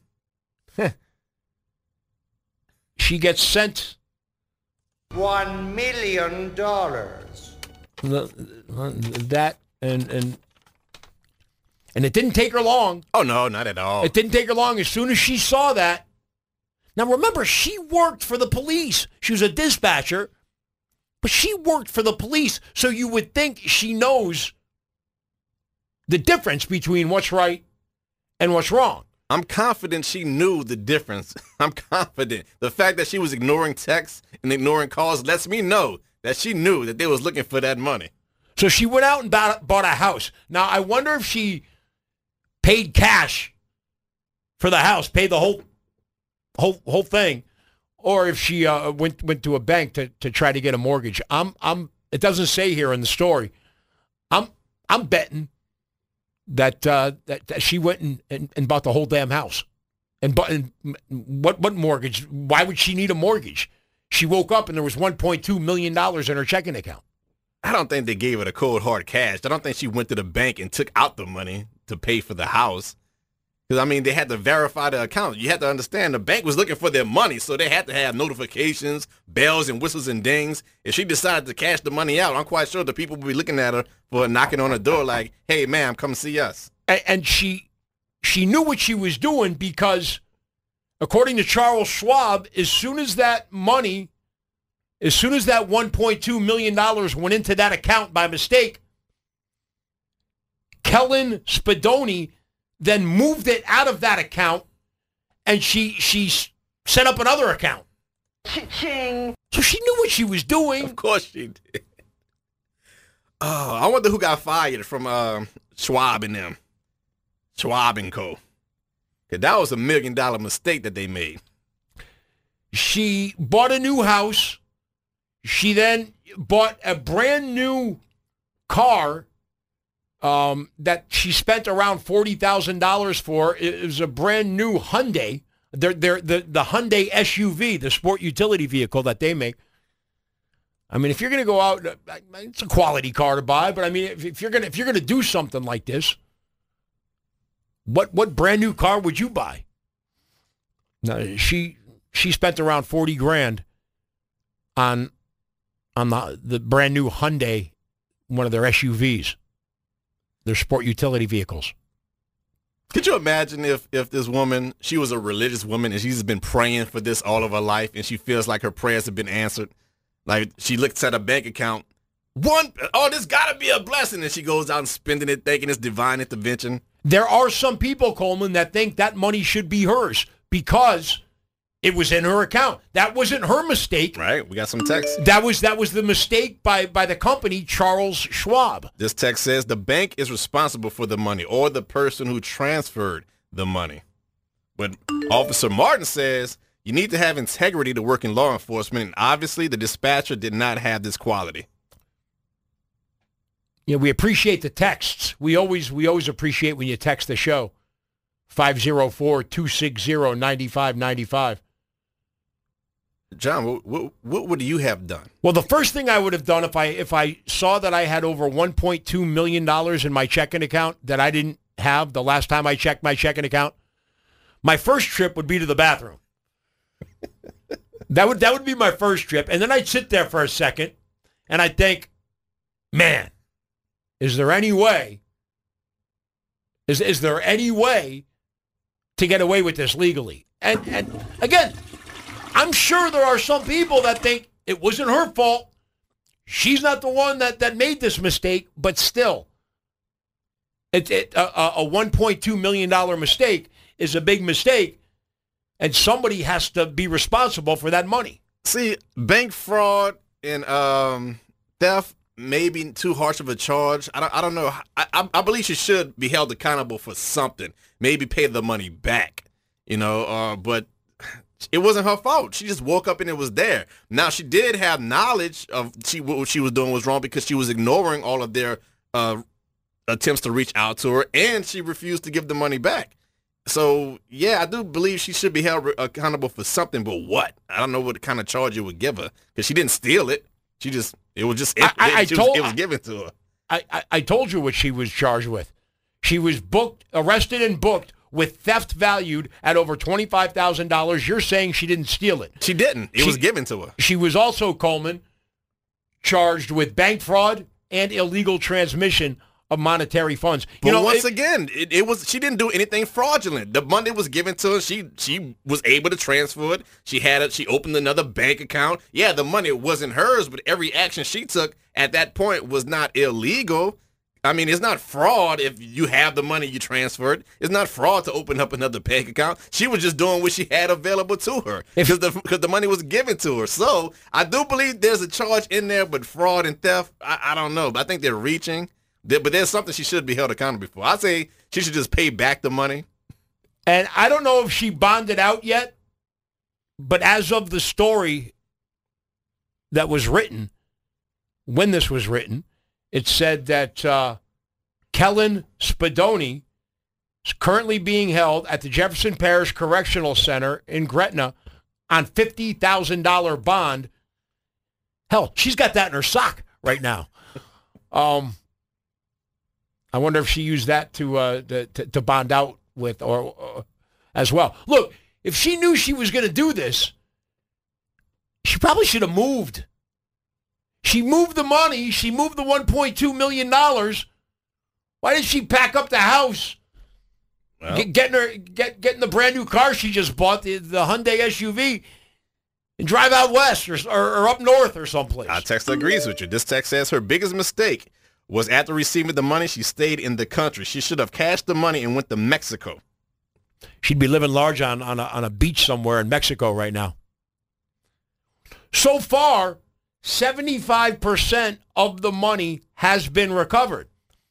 she gets sent One million dollars. That and and and it didn't take her long. Oh no, not at all. It didn't take her long. As soon as she saw that. Now remember, she worked for the police. She was a dispatcher, but she worked for the police. So you would think she knows the difference between what's right and what's wrong. I'm confident she knew the difference. I'm confident. The fact that she was ignoring texts and ignoring calls lets me know that she knew that they was looking for that money. So she went out and bought, bought a house. Now, I wonder if she paid cash for the house, paid the whole whole whole thing, or if she uh, went went to a bank to, to try to get a mortgage. I'm I'm. It doesn't say here in the story. I'm I'm betting that uh, that, that she went and, and, and bought the whole damn house. And, but, and what what mortgage? Why would she need a mortgage? She woke up and there was one point two million dollars in her checking account. I don't think they gave her the cold hard cash. I don't think she went to the bank and took out the money to pay for the house. Because, I mean, they had to verify the account. You had to understand the bank was looking for their money, so they had to have notifications, bells and whistles and dings. If she decided to cash the money out, I'm quite sure the people would be looking at her for knocking on the door like, hey, ma'am, come see us. And, and she she knew what she was doing because, according to Charles Schwab, as soon as that money, as soon as that one point two million dollars went into that account by mistake, Kellen Spadoni then moved it out of that account, and she she set up another account. Cha-ching. So she knew what she was doing. Of course she did. Oh, I wonder who got fired from uh, Schwab and them. Schwab and Co. Because that was a million dollar mistake that they made. She bought a new house. She then bought a brand new car um, that she spent around forty thousand dollars for. It was a brand new Hyundai. They're, they're, the, the Hyundai S U V, the sport utility vehicle that they make. I mean, if you're going to go out, it's a quality car to buy, but I mean, if, if you're going to if you're going to do something like this, what what brand new car would you buy? Now, she she spent around forty grand on on the the brand new Hyundai, one of their S U Vs, their sport utility vehicles. Could you imagine if if this woman, she was a religious woman and she's been praying for this all of her life and she feels like her prayers have been answered? Like she looks at her bank account, one, oh, this got to be a blessing, and she goes out and spending it thinking it's divine intervention. There are some people, Coleman, that think that money should be hers because it was in her account. That wasn't her mistake. Right. We got some text. That was that was the mistake by, by the company, Charles Schwab. This text says the bank is responsible for the money or the person who transferred the money. But Officer Martin says you need to have integrity to work in law enforcement, and obviously the dispatcher did not have this quality. Yeah, we appreciate the texts. We always we always appreciate when you text the show. five oh four, two six zero, nine five nine five. John, what, what, what would you have done? Well, the first thing I would have done if I if I saw that I had over one point two million dollars in my checking account that I didn't have the last time I checked my checking account, my first trip would be to the bathroom. that would that would be my first trip. And then I'd sit there for a second and I'd think, man, is there any way, is, is there any way to get away with this legally? And, and again, I'm sure there are some people that think it wasn't her fault. She's not the one that, that made this mistake, but still, it, it, a, a one point two million dollars mistake is a big mistake, and somebody has to be responsible for that money. See, bank fraud and um, theft may be too harsh of a charge. I don't, I don't know. I, I, I believe she should be held accountable for something. Maybe pay the money back, you know, uh, but it wasn't her fault. She just woke up and it was there. Now, she did have knowledge of she, what she was doing was wrong because she was ignoring all of their uh, attempts to reach out to her, and she refused to give the money back. So, yeah, I do believe she should be held accountable for something, but what? I don't know what kind of charge you would give her because she didn't steal it. She just, it was just, it, I, I, it, I told, was, it was given to her. I, I, I told you what she was charged with. She was booked, arrested and booked with theft valued at over twenty-five thousand dollars. You're saying she didn't steal it. She didn't. It she, was given to her. She was also, Coleman, charged with bank fraud and illegal transmission of monetary funds. But you know, once it, again, it, it was she didn't do anything fraudulent. The money was given to her. She she was able to transfer it. She had it. She opened another bank account. Yeah, the money wasn't hers, but every action she took at that point was not illegal. I mean, it's not fraud if you have the money you transferred. It's not fraud to open up another bank account. She was just doing what she had available to her because the because the money was given to her. So I do believe there's a charge in there, but fraud and theft, I, I don't know. But I think they're reaching. But there's something she should be held accountable for. I say she should just pay back the money. And I don't know if she bonded out yet, but as of the story that was written, when this was written, it said that uh, Kellen Spadoni is currently being held at the Jefferson Parish Correctional Center in Gretna on fifty thousand dollars bond. Hell, she's got that in her sock right now. Um, I wonder if she used that to uh, to, to bond out with or uh, as well. Look, if she knew she was going to do this, she probably should have moved. She moved the money. She moved the one point two million dollars. Why did she pack up the house? Well, get, getting her, get, getting the brand new car she just bought, the, the Hyundai S U V, and drive out west or, or, or up north or someplace. Our text agrees with you. This text says her biggest mistake was after receiving the money, she stayed in the country. She should have cashed the money and went to Mexico. She'd be living large on, on, a, on a beach somewhere in Mexico right now. So far, seventy-five percent of the money has been recovered.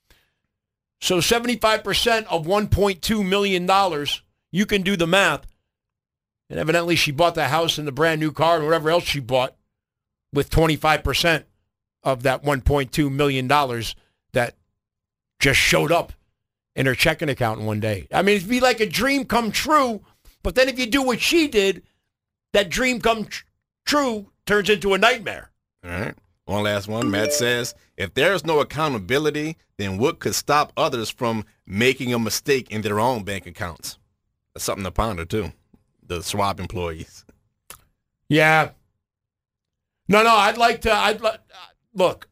So seventy-five percent of one point two million dollars, you can do the math. And evidently she bought the house and the brand new car and whatever else she bought with twenty-five percent of that one point two million dollars that just showed up in her checking account in one day. I mean, it'd be like a dream come true, but then if you do what she did, that dream come tr- true turns into a nightmare. All right. One last one. Matt says, if there is no accountability, then what could stop others from making a mistake in their own bank accounts? That's something to ponder, too. The Schwab employees. Yeah. No, no, I'd like to, I'd uh, look,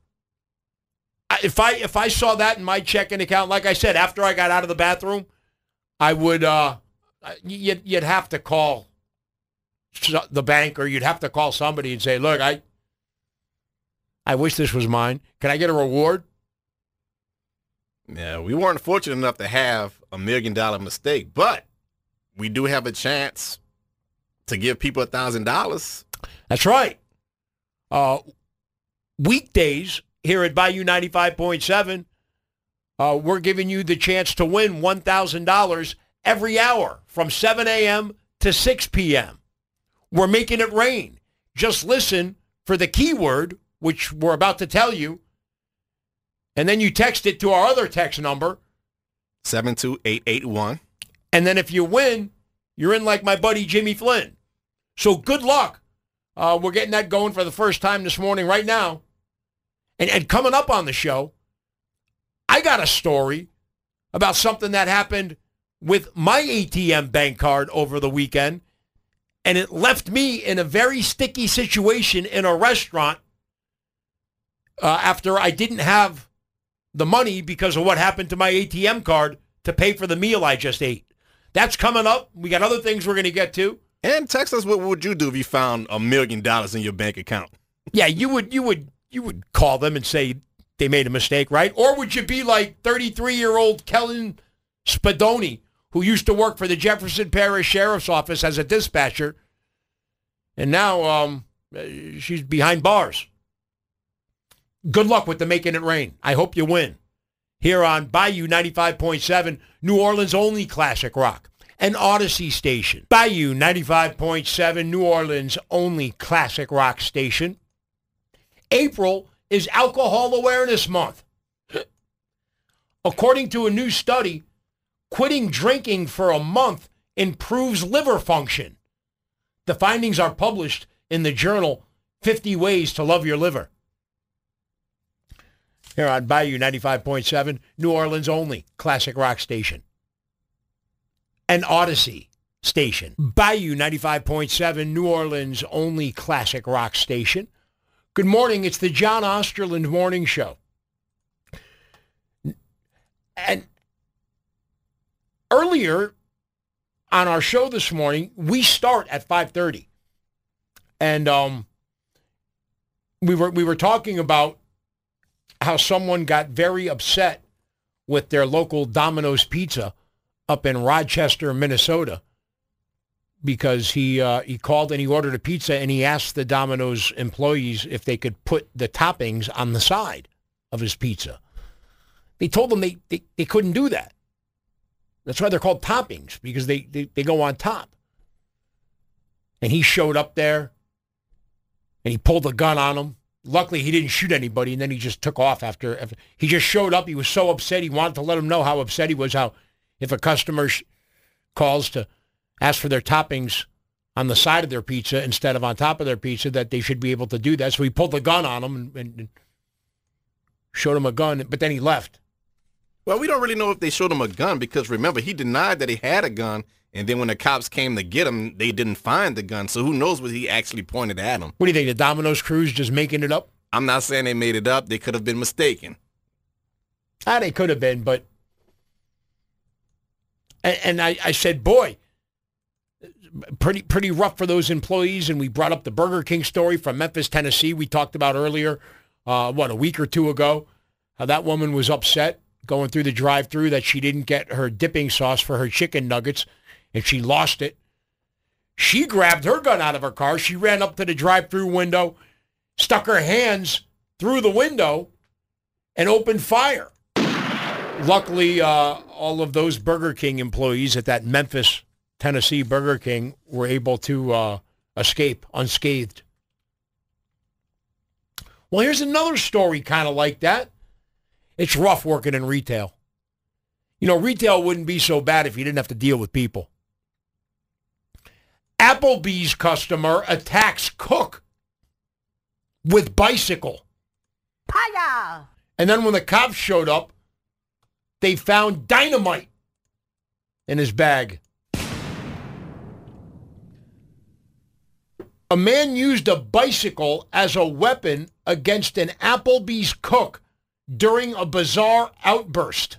if I if I saw that in my checking account, like I said, after I got out of the bathroom, I would, uh, you'd, you'd have to call the bank or you'd have to call somebody and say, look, I, I wish this was mine. Can I get a reward? Yeah, we weren't fortunate enough to have a million dollar mistake, but we do have a chance to give people a thousand dollars. That's right. Uh, weekdays here at Bayou ninety-five point seven, uh, we're giving you the chance to win one thousand dollars every hour from seven a.m. to six p.m. We're making it rain. Just listen for the keyword, which we're about to tell you, and then you text it to our other text number, seven two eight eight one. And then if you win, you're in like my buddy Jimmy Flynn. So good luck. Uh, we're getting that going for the first time this morning right now. And, and coming up on the show, I got a story about something that happened with my A T M bank card over the weekend, and it left me in a very sticky situation in a restaurant uh, after I didn't have the money because of what happened to my A T M card to pay for the meal I just ate. That's coming up. We got other things we're going to get to. And text us, what would you do if you found a million dollars in your bank account? Yeah, you would you would you would call them and say they made a mistake, right? Or would you be like thirty-three-year-old Kellen Spadoni, who used to work for the Jefferson Parish Sheriff's Office as a dispatcher, and now um, she's behind bars. Good luck with the Making It Rain. I hope you win. Here on Bayou ninety-five point seven, New Orleans' only classic rock, an Odyssey station. Bayou ninety-five point seven, New Orleans' only classic rock station. April is Alcohol Awareness Month. According to a new study, quitting drinking for a month improves liver function. The findings are published in the journal fifty Ways to Love Your Liver. Here on Bayou ninety-five point seven, New Orleans' only classic rock station. An Odyssey station. Bayou ninety-five point seven, New Orleans' only classic rock station. Good morning. It's the John Osterland Morning Show. And earlier on our show this morning, we start at five thirty. And um, we were we were talking about how someone got very upset with their local Domino's Pizza up in Rochester, Minnesota, because he uh, he called and he ordered a pizza and he asked the Domino's employees if they could put the toppings on the side of his pizza. They told him they, they, they couldn't do that. That's why they're called toppings, because they, they, they go on top. And he showed up there and he pulled a gun on him luckily he didn't shoot anybody, and then he just took off after, after. He just showed up. He was so upset. He wanted to let him know how upset he was, how if a customer sh- calls to ask for their toppings on the side of their pizza instead of on top of their pizza, that they should be able to do that. So he pulled the gun on him and, and, and showed him a gun, but then he left. Well, we don't really know if they showed him a gun because, remember, he denied that he had a gun, and then when the cops came to get him, they didn't find the gun. So who knows what he actually pointed at him. What do you think, the Domino's crew's just making it up? I'm not saying they made it up. They could have been mistaken. Ah, they could have been, but... And, and I, I said, boy, pretty pretty rough for those employees, and we brought up the Burger King story from Memphis, Tennessee we talked about earlier, uh, what, a week or two ago, how that woman was upset going through the drive-thru that she didn't get her dipping sauce for her chicken nuggets, and she lost it. She grabbed her gun out of her car. She ran up to the drive-thru window, stuck her hands through the window, and opened fire. Luckily, uh, all of those Burger King employees at that Memphis, Tennessee Burger King were able to uh, escape unscathed. Well, here's another story kind of like that. It's rough working in retail. You know, retail wouldn't be so bad if you didn't have to deal with people. Applebee's customer attacks cook with bicycle. Hiya! And then when the cops showed up, they found dynamite in his bag. A man used a bicycle as a weapon against an Applebee's cook during a bizarre outburst.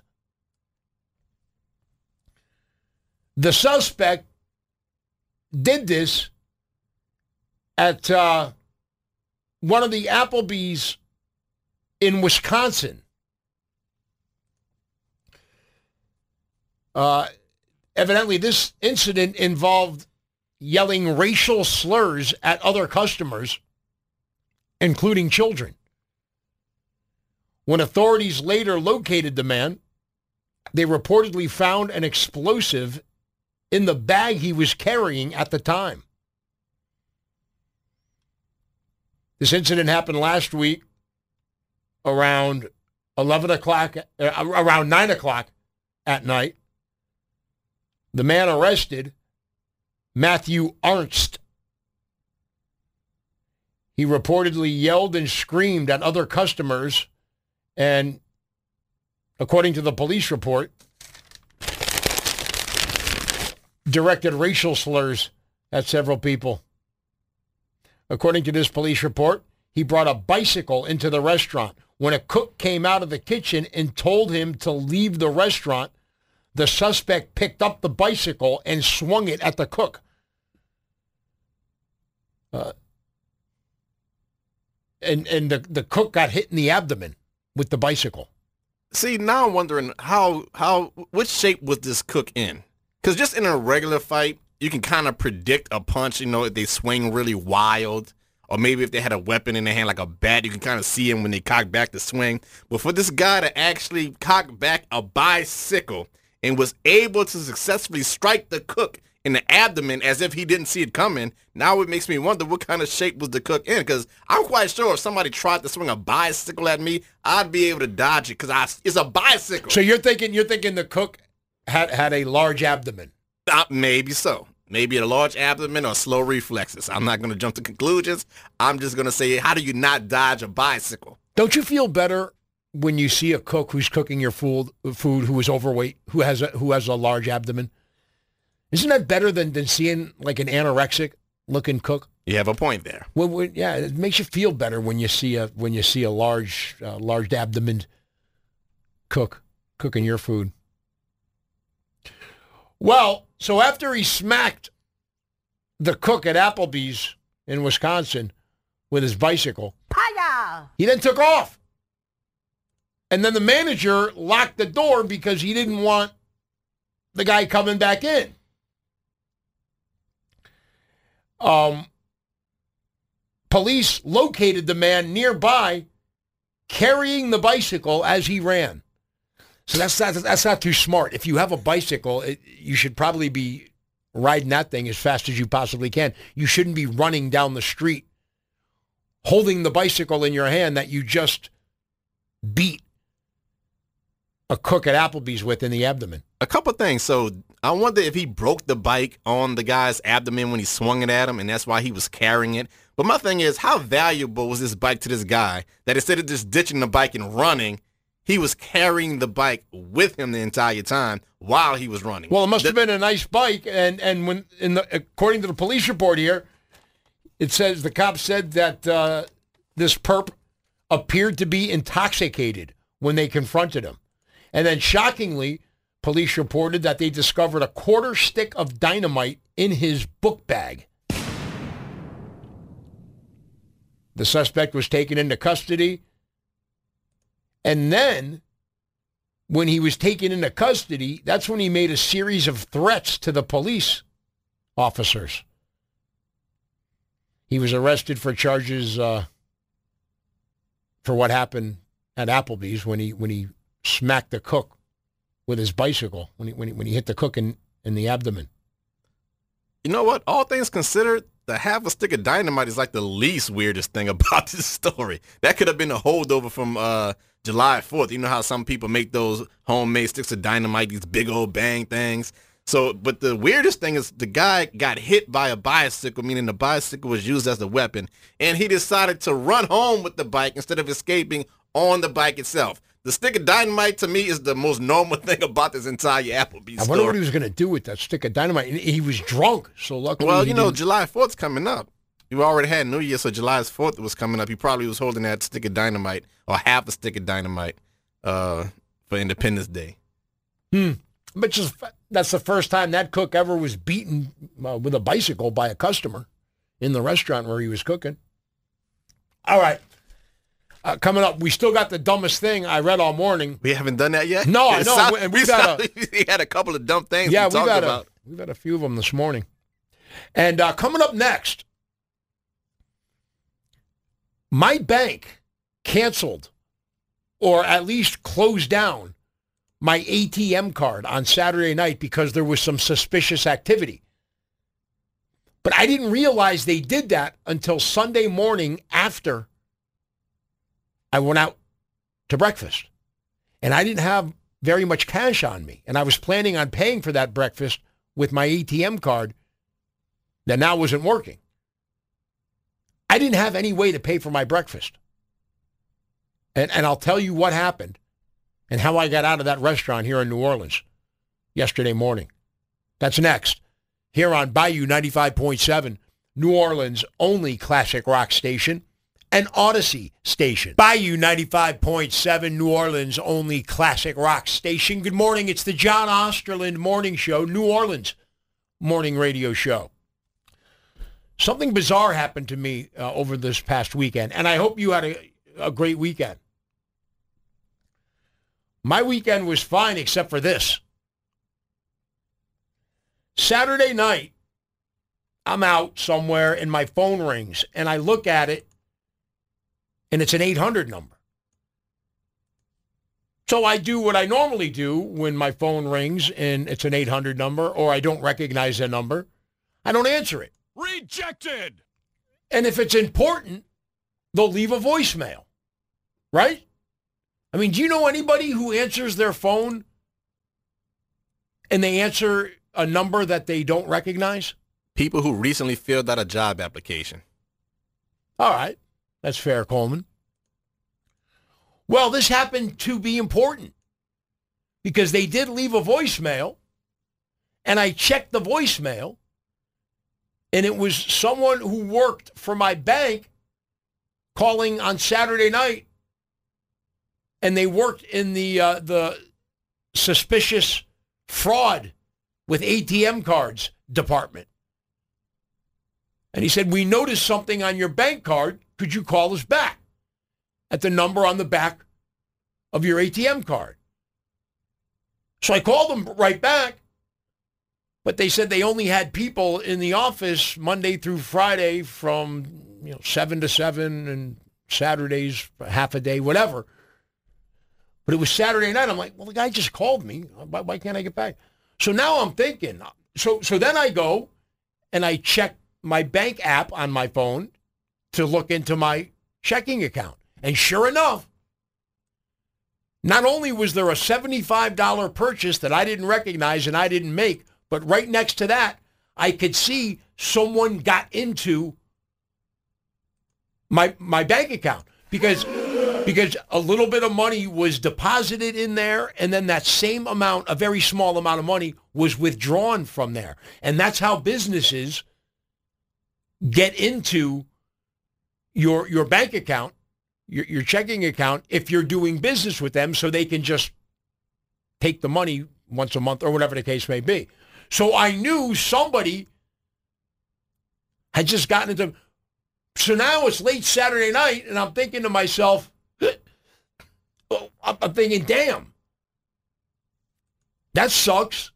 The suspect did this at uh, one of the Applebee's in Wisconsin. Uh, evidently, this incident involved yelling racial slurs at other customers, including children. When authorities later located the man, they reportedly found an explosive in the bag he was carrying at the time. This incident happened last week around eleven o'clock, uh, around nine o'clock at night. The man arrested, Matthew Arnst. He reportedly yelled and screamed at other customers and, according to the police report, directed racial slurs at several people. According to this police report, he brought a bicycle into the restaurant. When a cook came out of the kitchen and told him to leave the restaurant, the suspect picked up the bicycle and swung it at the cook. Uh, and and the, the cook got hit in the abdomen with the bicycle. See, now I'm wondering how, how what shape was this cook in? Because just in a regular fight, you can kind of predict a punch, you know, if they swing really wild. Or maybe if they had a weapon in their hand like a bat, you can kind of see them when they cock back the swing. But for this guy to actually cock back a bicycle and was able to successfully strike the cook in the abdomen as if he didn't see it coming, now it makes me wonder what kind of shape was the cook in, because I'm quite sure if somebody tried to swing a bicycle at me, I'd be able to dodge it because I it's a bicycle. So you're thinking you're thinking the cook had, had a large abdomen? Uh, maybe so. Maybe a large abdomen or slow reflexes. I'm not going to jump to conclusions. I'm just going to say, how do you not dodge a bicycle? Don't you feel better when you see a cook who's cooking your food, food who is overweight, who has a, who has a large abdomen? Isn't that better than, than seeing like an anorexic-looking cook? You have a point there. Well, when, yeah, it makes you feel better when you see a when you see a large, uh, large abdomen cook cooking your food. Well, so after he smacked the cook at Applebee's in Wisconsin with his bicycle, Hiya! He then took off. And then the manager locked the door because he didn't want the guy coming back in. Um, police located the man nearby carrying the bicycle as he ran. So that's not, that's not too smart. If you have a bicycle, it, you should probably be riding that thing as fast as you possibly can. You shouldn't be running down the street holding the bicycle in your hand that you just beat a cook at Applebee's with in the abdomen. A couple things. So I wonder if he broke the bike on the guy's abdomen when he swung it at him, and that's why he was carrying it. But my thing is, how valuable was this bike to this guy that instead of just ditching the bike and running, he was carrying the bike with him the entire time while he was running? Well, it must the- have been a nice bike, and and when in the according to the police report here, it says the cop said that uh, this perp appeared to be intoxicated when they confronted him. And then shockingly, police reported that they discovered a quarter stick of dynamite in his book bag. The suspect was taken into custody. And then when he was taken into custody, that's when he made a series of threats to the police officers. He was arrested for charges uh, for what happened at Applebee's when he when he smacked the cook with his bicycle, when he when he, when he hit the cook in, in the abdomen. You know what? All things considered, the half a stick of dynamite is like the least weirdest thing about this story. That could have been a holdover from uh, July fourth. You know how some people make those homemade sticks of dynamite, these big old bang things. So, but the weirdest thing is the guy got hit by a bicycle, meaning the bicycle was used as a weapon, and he decided to run home with the bike instead of escaping on the bike itself. The stick of dynamite, to me, is the most normal thing about this entire Applebee's I story. wonder what he was going to do with that stick of dynamite. And he was drunk, so luckily Well, he you know, didn't- July fourth's coming up. You already had New Year, so July fourth was coming up. He probably was holding that stick of dynamite, or half a stick of dynamite, uh, for Independence Day. Hmm. But just that's the first time that cook ever was beaten uh, with a bicycle by a customer in the restaurant where he was cooking. All right. Uh, coming up, we still got the dumbest thing I read all morning. We haven't done that yet? No, I It know. sound- And we we've got a, sound- we had a couple of dumb things yeah, we we've talked got about. a, we've got a few of them this morning. And uh, coming up next, my bank canceled or at least closed down my A T M card on Saturday night because there was some suspicious activity. But I didn't realize they did that until Sunday morning after I went out to breakfast. And I didn't have very much cash on me. And I was planning on paying for that breakfast with my A T M card that now wasn't working. I didn't have any way to pay for my breakfast. And, and I'll tell you what happened and how I got out of that restaurant here in New Orleans yesterday morning. That's next here on Bayou ninety-five point seven, New Orleans' only classic rock station, and Odyssey station. Bayou ninety-five point seven, New Orleans' only classic rock station. Good morning. It's the John Osterland Morning Show, New Orleans' morning radio show. Something bizarre happened to me uh, over this past weekend, and I hope you had a, a great weekend. My weekend was fine except for this. Saturday night, I'm out somewhere and my phone rings, and I look at it, and it's an eight hundred number. So I do what I normally do when my phone rings and it's an eight hundred number, or I don't recognize a number. I don't answer it. Rejected! And if it's important, they'll leave a voicemail, right? I mean, do you know anybody who answers their phone and they answer a number that they don't recognize? People who recently filled out a job application. All right. That's fair, Coleman. Well, this happened to be important because they did leave a voicemail, and I checked the voicemail, and it was someone who worked for my bank calling on Saturday night, and they worked in the uh, the suspicious fraud with A T M cards department. And he said, we noticed something on your bank card. Could you call us back at the number on the back of your A T M card? So I called them right back, but they said they only had people in the office Monday through Friday from, you know, seven to seven and Saturdays, half a day, whatever. But it was Saturday night. I'm like, well, the guy just called me. Why, why can't I get back? So now I'm thinking, so so then I go and I check my bank app on my phone, to look into my checking account. And sure enough, not only was there a seventy-five dollars purchase that I didn't recognize and I didn't make, but right next to that, I could see someone got into my my bank account because because a little bit of money was deposited in there, and then that same amount, a very small amount of money, was withdrawn from there. And that's how businesses get into your your bank account, your, your checking account, if you're doing business with them, so they can just take the money once a month or whatever the case may be. So I knew somebody had just gotten into. So now it's late Saturday night, and I'm thinking to myself, I'm thinking, damn, that sucks.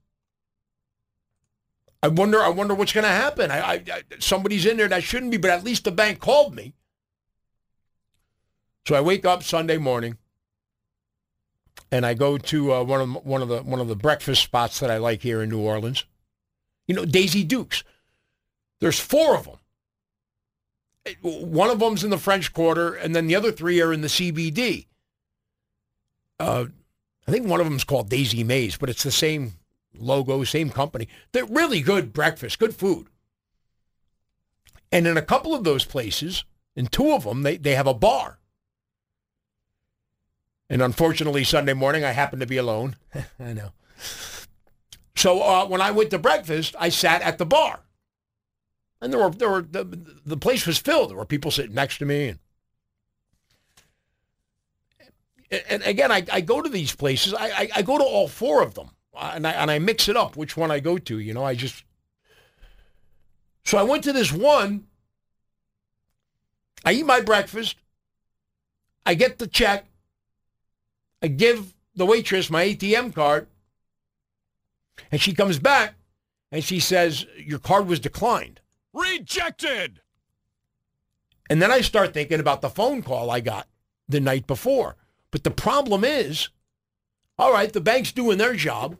I wonder, I wonder what's going to happen. I, I, I, somebody's in there that shouldn't be, but at least the bank called me. So I wake up Sunday morning, and I go to uh, one of one of the one of the breakfast spots that I like here in New Orleans. You know, Daisy Dukes. There's four of them. One of them's in the French Quarter, and then the other three are in the C B D. Uh, I think one of them's called Daisy Mays, but it's the same logo, same company. They're really good breakfast, good food. And in a couple of those places, in two of them, they, they have a bar. And unfortunately, Sunday morning, I happened to be alone. I know. So uh, when I went to breakfast, I sat at the bar. And there were, there were the, the place was filled. There were people sitting next to me. And, and again, I, I go to these places. I, I, I go to all four of them. And I, and I mix it up, which one I go to. You know, I just... So I went to this one. I eat my breakfast. I get the check. I give the waitress my A T M card. And she comes back and she says, your card was declined. Rejected! And then I start thinking about the phone call I got the night before. But the problem is, all right, the bank's doing their job.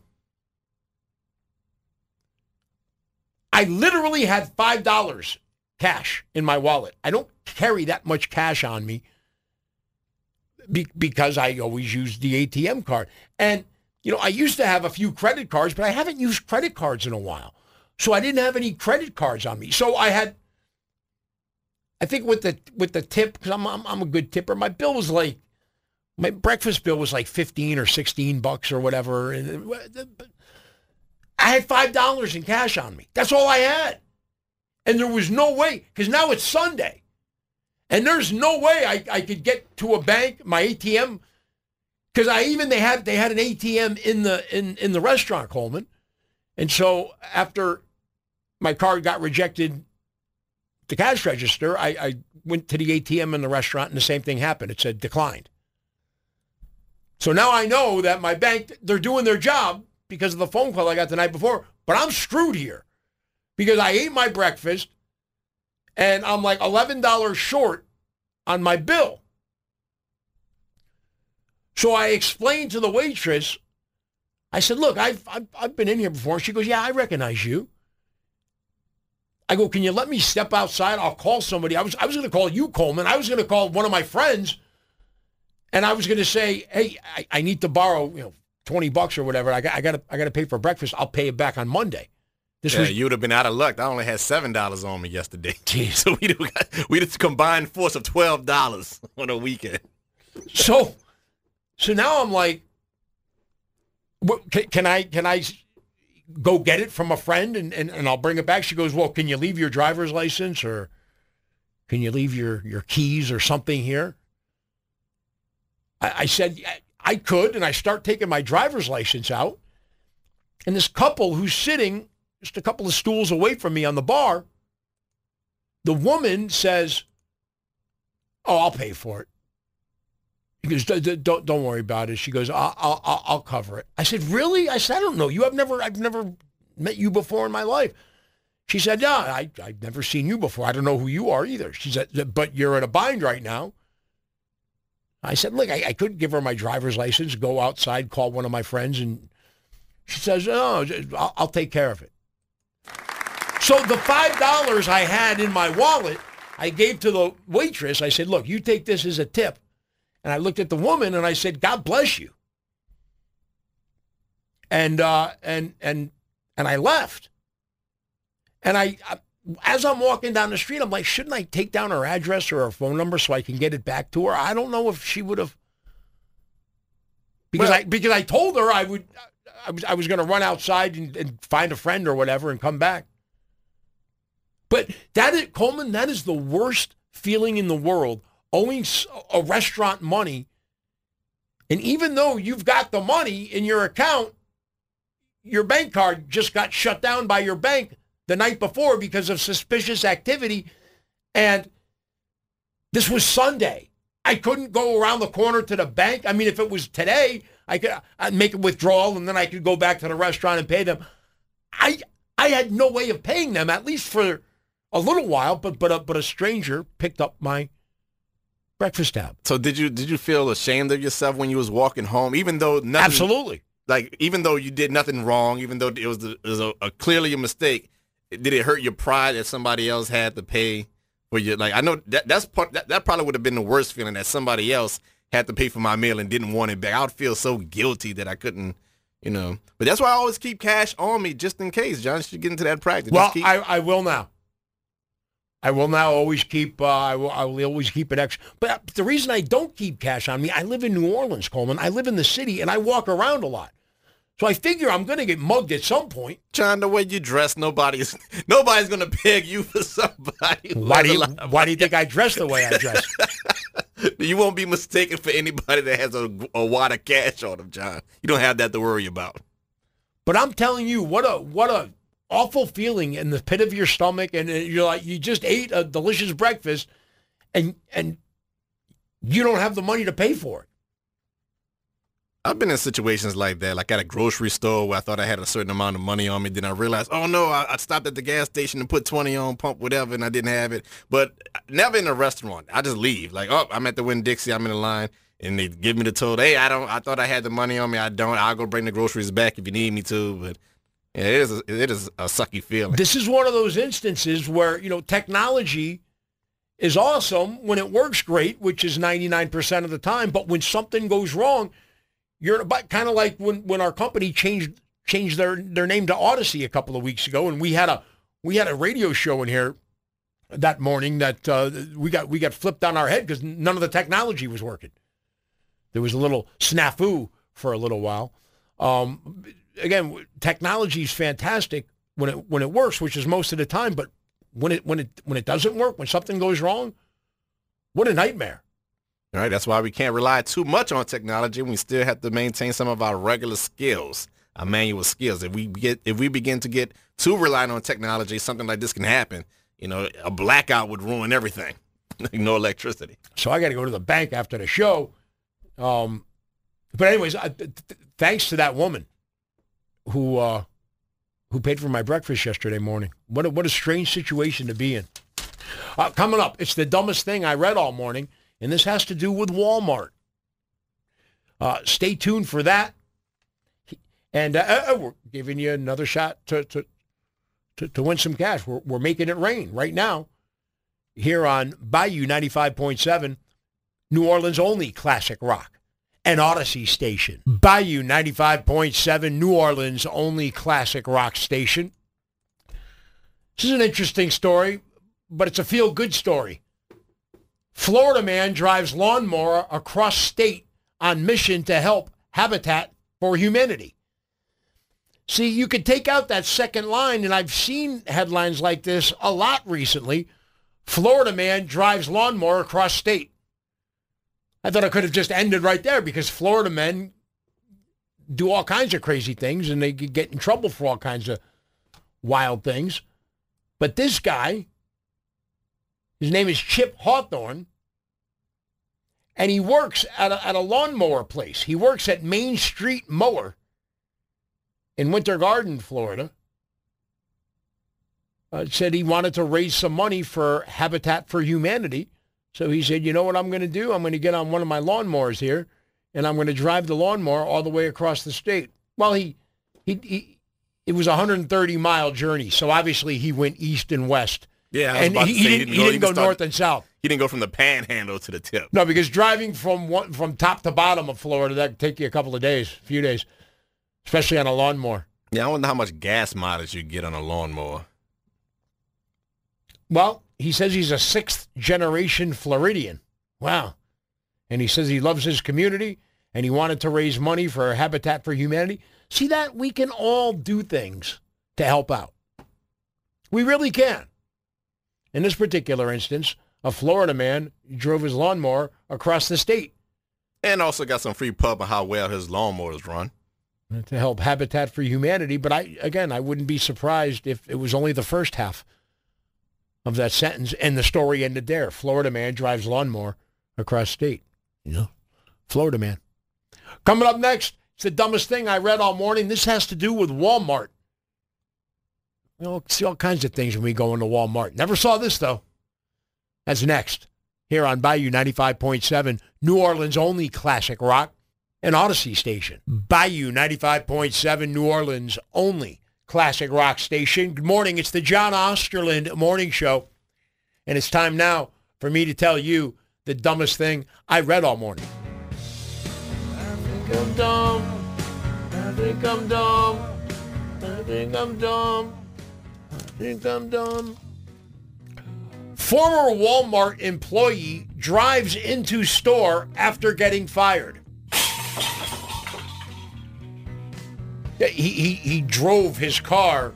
I literally had five dollars cash in my wallet. I don't carry that much cash on me be- because I always use the A T M card. And, you know, I used to have a few credit cards, but I haven't used credit cards in a while. So I didn't have any credit cards on me. So I had, I think with the with the tip, because I'm, I'm I'm a good tipper, my bill was like, my breakfast bill was like fifteen or sixteen bucks or whatever. And I had five dollars in cash on me. That's all I had. And there was no way, because now it's Sunday. And there's no way I, I could get to a bank, my A T M, because I even, they had they had an A T M in the in, in the restaurant, Coleman. And so after my card got rejected, the cash register, I, I went to the A T M in the restaurant and the same thing happened. It said declined. So now I know that my bank, they're doing their job because of the phone call I got the night before, but I'm screwed here because I ate my breakfast and I'm like eleven dollars short on my bill. So I explained to the waitress, I said, look, I've, I've, I've been in here before. She goes, yeah, I recognize you. I go, can you let me step outside? I'll call somebody. I was I was going to call you, Coleman. I was going to call one of my friends, and I was going to say, hey, I, I need to borrow, you know, twenty bucks or whatever. I got I got to I got to pay for breakfast. I'll pay it back on Monday. This yeah, was, you would have been out of luck. I only had seven dollars on me yesterday. Jeez. So we got we just combined force of twelve dollars on a weekend. So, so now I'm like, can, can I can I go get it from a friend and, and, and I'll bring it back? She goes, well, can you leave your driver's license or can you leave your, your keys or something here? I, I said, I, I could, and I start taking my driver's license out. And this couple who's sitting just a couple of stools away from me on the bar, the woman says, oh, I'll pay for it. He goes, don't don't worry about it. She goes, I'll, I'll I'll cover it. I said, really? I said, I don't know you. I've never I've never met you before in my life. She said, yeah, I I've never seen you before. I don't know who you are either. She said, but you're in a bind right now. I said, look, I, I could give her my driver's license, go outside, call one of my friends, and she says, no, I'll, I'll take care of it. So the five dollars I had in my wallet I gave to the waitress, I said, look, you take this as a tip. And I looked at the woman and I said, God bless you. And uh, and and and I left. And I, I, as I'm walking down the street, I'm like, shouldn't I take down her address or her phone number so I can get it back to her? I don't know if she would have, because well, I because I told her I would, I was I was going to run outside and, and find a friend or whatever and come back. But that is, Coleman, that is the worst feeling in the world, owing a restaurant money. And even though you've got the money in your account, your bank card just got shut down by your bank the night before because of suspicious activity. And this was Sunday. I couldn't go around the corner to the bank. I mean, if it was today, I could I'd make a withdrawal and then I could go back to the restaurant and pay them. I I had no way of paying them, at least for a little while, but but a, but a stranger picked up my breakfast tab. So did you did you feel ashamed of yourself when you was walking home, even though nothing, absolutely, like even though you did nothing wrong, even though it was, it was a, a clearly a mistake, did it hurt your pride that somebody else had to pay for you? Like I know that that's part that, that probably would have been the worst feeling, that somebody else had to pay for my meal and didn't want it back. I would feel so guilty that I couldn't, you know. But that's why I always keep cash on me just in case. John, should get into that practice. Well, keep- I I will now. I will now always keep, uh, I, will, I will always keep it extra. But the reason I don't keep cash on me, I live in New Orleans, Coleman. I live in the city, and I walk around a lot. So I figure I'm going to get mugged at some point. John, the way you dress, nobody's nobody's going to peg you for somebody. Why do you, why do you think I dress the way I dress? You won't be mistaken for anybody that has a, a wad of cash on them, John. You don't have that to worry about. But I'm telling you, what a what a... awful feeling in the pit of your stomach, and you're like, you just ate a delicious breakfast, and and you don't have the money to pay for it. I've been in situations like that, like at a grocery store where I thought I had a certain amount of money on me. Then I realized, oh no, I, I stopped at the gas station and put twenty on, pump whatever, and I didn't have it. But never in a restaurant. I just leave. Like, oh, I'm at the Winn-Dixie, I'm in the line, and they give me the total. Hey, I don't. I thought I had the money on me. I don't. I'll go bring the groceries back if you need me to, but. Yeah, it is, a, it is a sucky feeling. This is one of those instances where, you know, technology is awesome when it works great, which is ninety-nine percent of the time. But when something goes wrong, you're kind of like when, when our company changed changed their, their name to Odyssey a couple of weeks ago, and we had a we had a radio show in here that morning that uh, we got we got flipped on our head because none of the technology was working. There was a little snafu for a little while. Um, Again, technology is fantastic when it when it works, which is most of the time. But when it when it when it doesn't work, when something goes wrong, what a nightmare! All right, that's why we can't rely too much on technology. We still have to maintain some of our regular skills, our manual skills. If we get if we begin to get too reliant on technology, something like this can happen. You know, a blackout would ruin everything. No electricity. So I got to go to the bank after the show. Um, but anyways, I, th- th- thanks to that woman who uh, who paid for my breakfast yesterday morning. What a, what a strange situation to be in. Uh, coming up, it's the dumbest thing I read all morning, and this has to do with Walmart. Uh, stay tuned for that. And uh, uh, we're giving you another shot to to, to, to win some cash. We're, we're making it rain right now here on Bayou ninety-five point seven, New Orleans' only classic rock. An Odyssey station. Bayou ninety-five point seven, New Orleans' only classic rock station. This is an interesting story, but it's a feel-good story. Florida man drives lawnmower across state on mission to help Habitat for Humanity. See, you could take out that second line, and I've seen headlines like this a lot recently. Florida man drives lawnmower across state. I thought I could have just ended right there because Florida men do all kinds of crazy things and they get in trouble for all kinds of wild things. But this guy, his name is Chip Hawthorne, and he works at a, at a lawnmower place. He works at Main Street Mower in Winter Garden, Florida. Uh, said he wanted to raise some money for Habitat for Humanity. So he said, you know what I'm going to do? I'm going to get on one of my lawnmowers here, and I'm going to drive the lawnmower all the way across the state. Well, he, he, he it was a one hundred thirty mile journey, so obviously he went east and west Yeah, I was and about he, to he say, didn't, he go- didn't go start- north and south. He didn't go from the panhandle to the tip. No, because driving from one, from top to bottom of Florida, that could take you a couple of days, a few days, especially on a lawnmower. Yeah, I wonder how much gas mileage you get on a lawnmower. Well, he says he's a sixth-generation Floridian. Wow. And he says he loves his community, and he wanted to raise money for Habitat for Humanity. See that? We can all do things to help out. We really can. In this particular instance, a Florida man drove his lawnmower across the state. And also got some free pub on how well his lawnmowers run. To help Habitat for Humanity. But I, again, I wouldn't be surprised if it was only the first half of that sentence and the story ended there. Florida man drives lawnmower across state. You know, Florida man. Coming up next, it's the dumbest thing I read all morning. This has to do with Walmart. You know, see all kinds of things when we go into Walmart. Never saw this, though. That's next here on Bayou ninety-five point seven, New Orleans' only classic rock and Odyssey station. Bayou ninety-five point seven, New Orleans' only classic rock station. Good morning. It's the John Osterland Morning Show. And it's time now for me to tell you the dumbest thing I read all morning. I think I'm dumb. I think I'm dumb. I think I'm dumb. I think I'm dumb. Former Walmart employee drives into store after getting fired. Yeah, he, he, he drove his car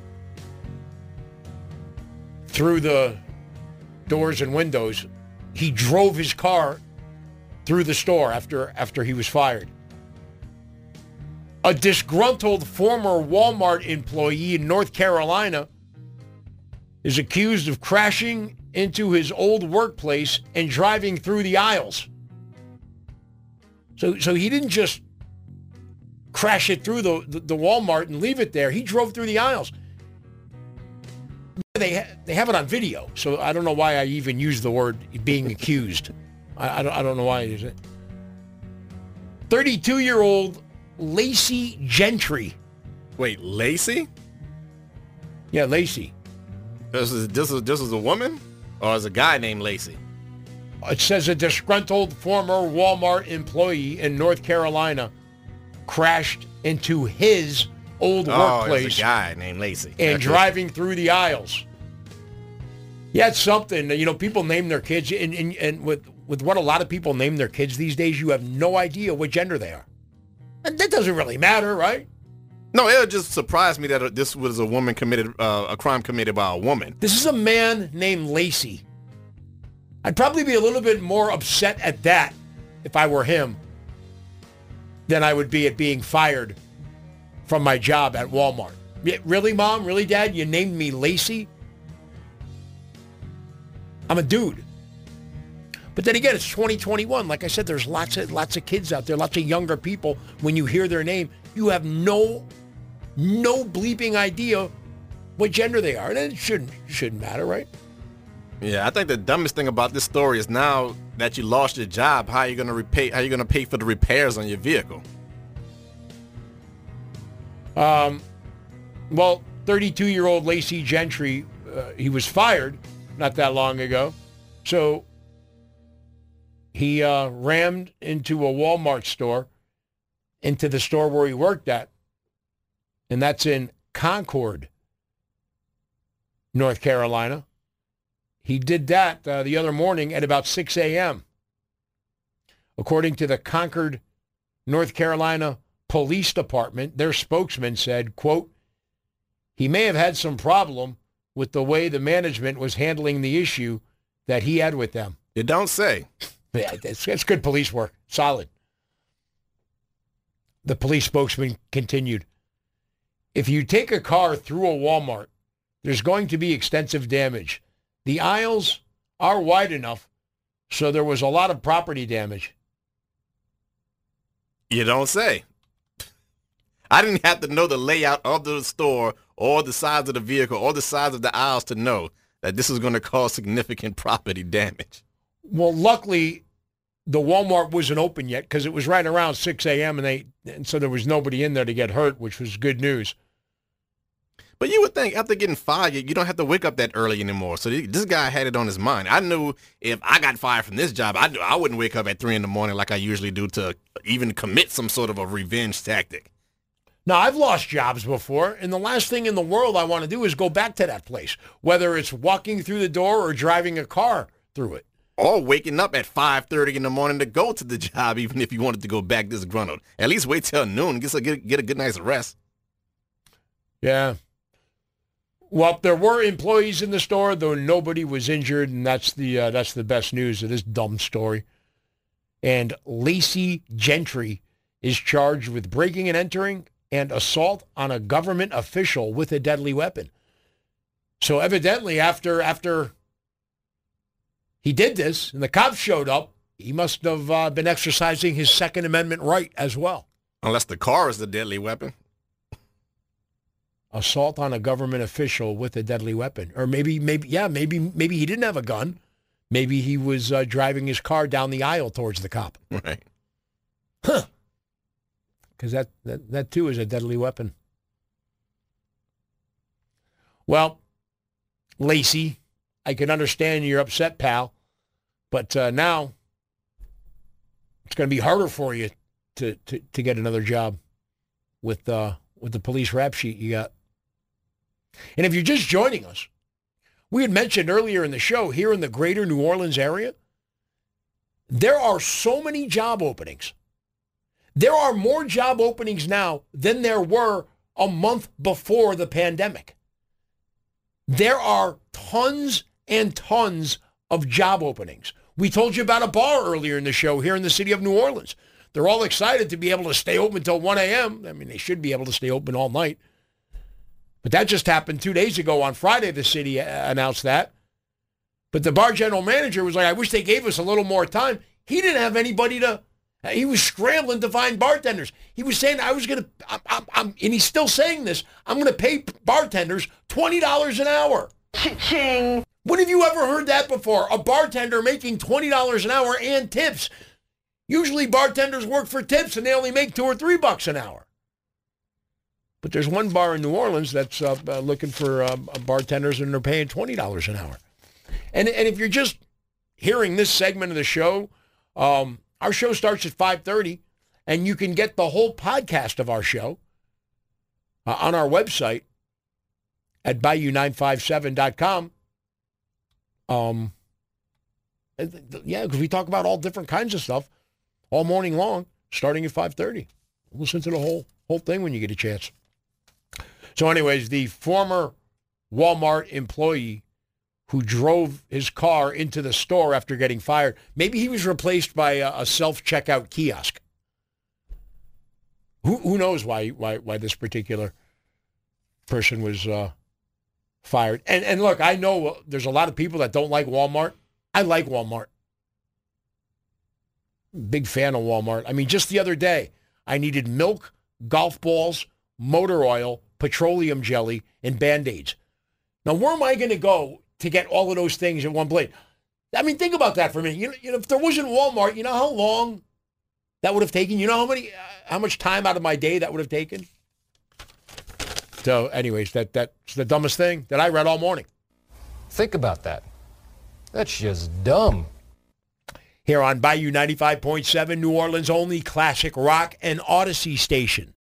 through the doors and windows. He drove his car through the store after after he was fired. A disgruntled former Walmart employee in North Carolina is accused of crashing into his old workplace and driving through the aisles. So so he didn't just crash it through the, the, the Walmart and leave it there. He drove through the aisles. They ha- they have it on video, so I don't know why I even use the word being accused. I, I, don't, I don't know why I use it. thirty-two-year-old Lacey Gentry. Wait, Lacey? Yeah, Lacey. This is this is this is a woman, or is a guy named Lacey? It says a disgruntled former Walmart employee in North Carolina crashed into his old Oh, workplace. it's a guy named Lacey. And That's driving through the aisles. Yeah, it's something. You know, people name their kids, and, and, and with, with what a lot of people name their kids these days, you have no idea what gender they are. And that doesn't really matter, right? No, it just surprised me that this was a woman committed, uh, a crime committed by a woman. This is a man named Lacey. I'd probably be a little bit more upset at that if I were him than I would be at being fired from my job at Walmart. Yeah, really, Mom? Really, Dad? You named me Lacey? I'm a dude. But then again, it's twenty twenty-one. Like I said, there's lots of lots of kids out there, lots of younger people. When you hear their name, you have no, no bleeping idea what gender they are. And it shouldn't shouldn't matter, right? Yeah, I think the dumbest thing about this story is now that you lost your job, how are you going to repay? How are you going to pay for the repairs on your vehicle? Um, well, thirty-two-year-old Lacey Gentry, uh, he was fired not that long ago, so he uh, rammed into a Walmart store, into the store where he worked at, and that's in Concord, North Carolina. He did that uh, the other morning at about six a.m. According to the Concord, North Carolina Police Department, their spokesman said, quote, he may have had some problem with the way the management was handling the issue that he had with them. You don't say. Yeah, it's, it's good police work. Solid. The police spokesman continued, if you take a car through a Walmart, there's going to be extensive damage. The aisles are wide enough, so there was a lot of property damage. You don't say. I didn't have to know the layout of the store or the size of the vehicle or the size of the aisles to know that this is going to cause significant property damage. Well, luckily, the Walmart wasn't open yet because it was right around six a.m. and they and so there was nobody in there to get hurt, which was good news. But you would think after getting fired, you don't have to wake up that early anymore. So this guy had it on his mind. I knew if I got fired from this job, I knew I wouldn't wake up at three in the morning like I usually do to even commit some sort of a revenge tactic. Now, I've lost jobs before, and the last thing in the world I want to do is go back to that place, whether it's walking through the door or driving a car through it. Or waking up at five thirty in the morning to go to the job, even if you wanted to go back disgruntled. At least wait till noon, get a, get, get a good night's rest. Yeah. Well, there were employees in the store, though nobody was injured, and that's the uh, that's the best news of this dumb story. And Lacey Gentry is charged with breaking and entering and assault on a government official with a deadly weapon. So evidently, after after he did this and the cops showed up, he must have uh, been exercising his Second Amendment right as well. Unless the car is the deadly weapon. Assault on a government official with a deadly weapon. Or maybe, maybe, yeah, maybe maybe he didn't have a gun. Maybe he was uh, driving his car down the aisle towards the cop. Right. Huh. Because that, that, that, too, is a deadly weapon. Well, Lacey, I can understand you're upset, pal. But uh, now it's going to be harder for you to, to, to get another job with uh, with the police rap sheet you got. And if you're just joining us, we had mentioned earlier in the show, here in the greater New Orleans area, there are so many job openings. There are more job openings now than there were a month before the pandemic. There are tons and tons of job openings. We told you about a bar earlier in the show here in the city of New Orleans. They're all excited to be able to stay open until one a.m. I mean, they should be able to stay open all night. But that just happened two days ago. On Friday, the city announced that. But the bar general manager was like, I wish they gave us a little more time. He didn't have anybody to, he was scrambling to find bartenders. He was saying, I was going to, I'm, I'm, I'm, and he's still saying this, I'm going to pay bartenders twenty dollars an hour. Cha-ching. When have you ever heard that before? A bartender making twenty dollars an hour and tips. Usually bartenders work for tips and they only make two or three bucks an hour. But there's one bar in New Orleans that's uh, uh, looking for uh, bartenders and they're paying twenty dollars an hour. And and if you're just hearing this segment of the show, um, our show starts at five thirty, and you can get the whole podcast of our show uh, on our website at bayou nine five seven dot com. Um, yeah, because we talk about all different kinds of stuff all morning long, starting at five thirty. Listen to the whole whole thing when you get a chance. So anyways, the former Walmart employee who drove his car into the store after getting fired, maybe he was replaced by a, a self-checkout kiosk. Who who knows why why why this particular person was uh, fired? And and look, I know there's a lot of people that don't like Walmart. I like Walmart. Big fan of Walmart. I mean, just the other day, I needed milk, golf balls, motor oil, petroleum jelly, and Band-Aids. Now, where am I going to go to get all of those things in one place? I mean, think about that for a minute. You know, you know, if there wasn't Walmart, you know how long that would have taken? You know how many, uh, how much time out of my day that would have taken? So, anyways, that that's the dumbest thing that I read all morning. Think about that. That's just dumb. Here on Bayou ninety-five point seven, New Orleans' only classic rock and Odyssey station.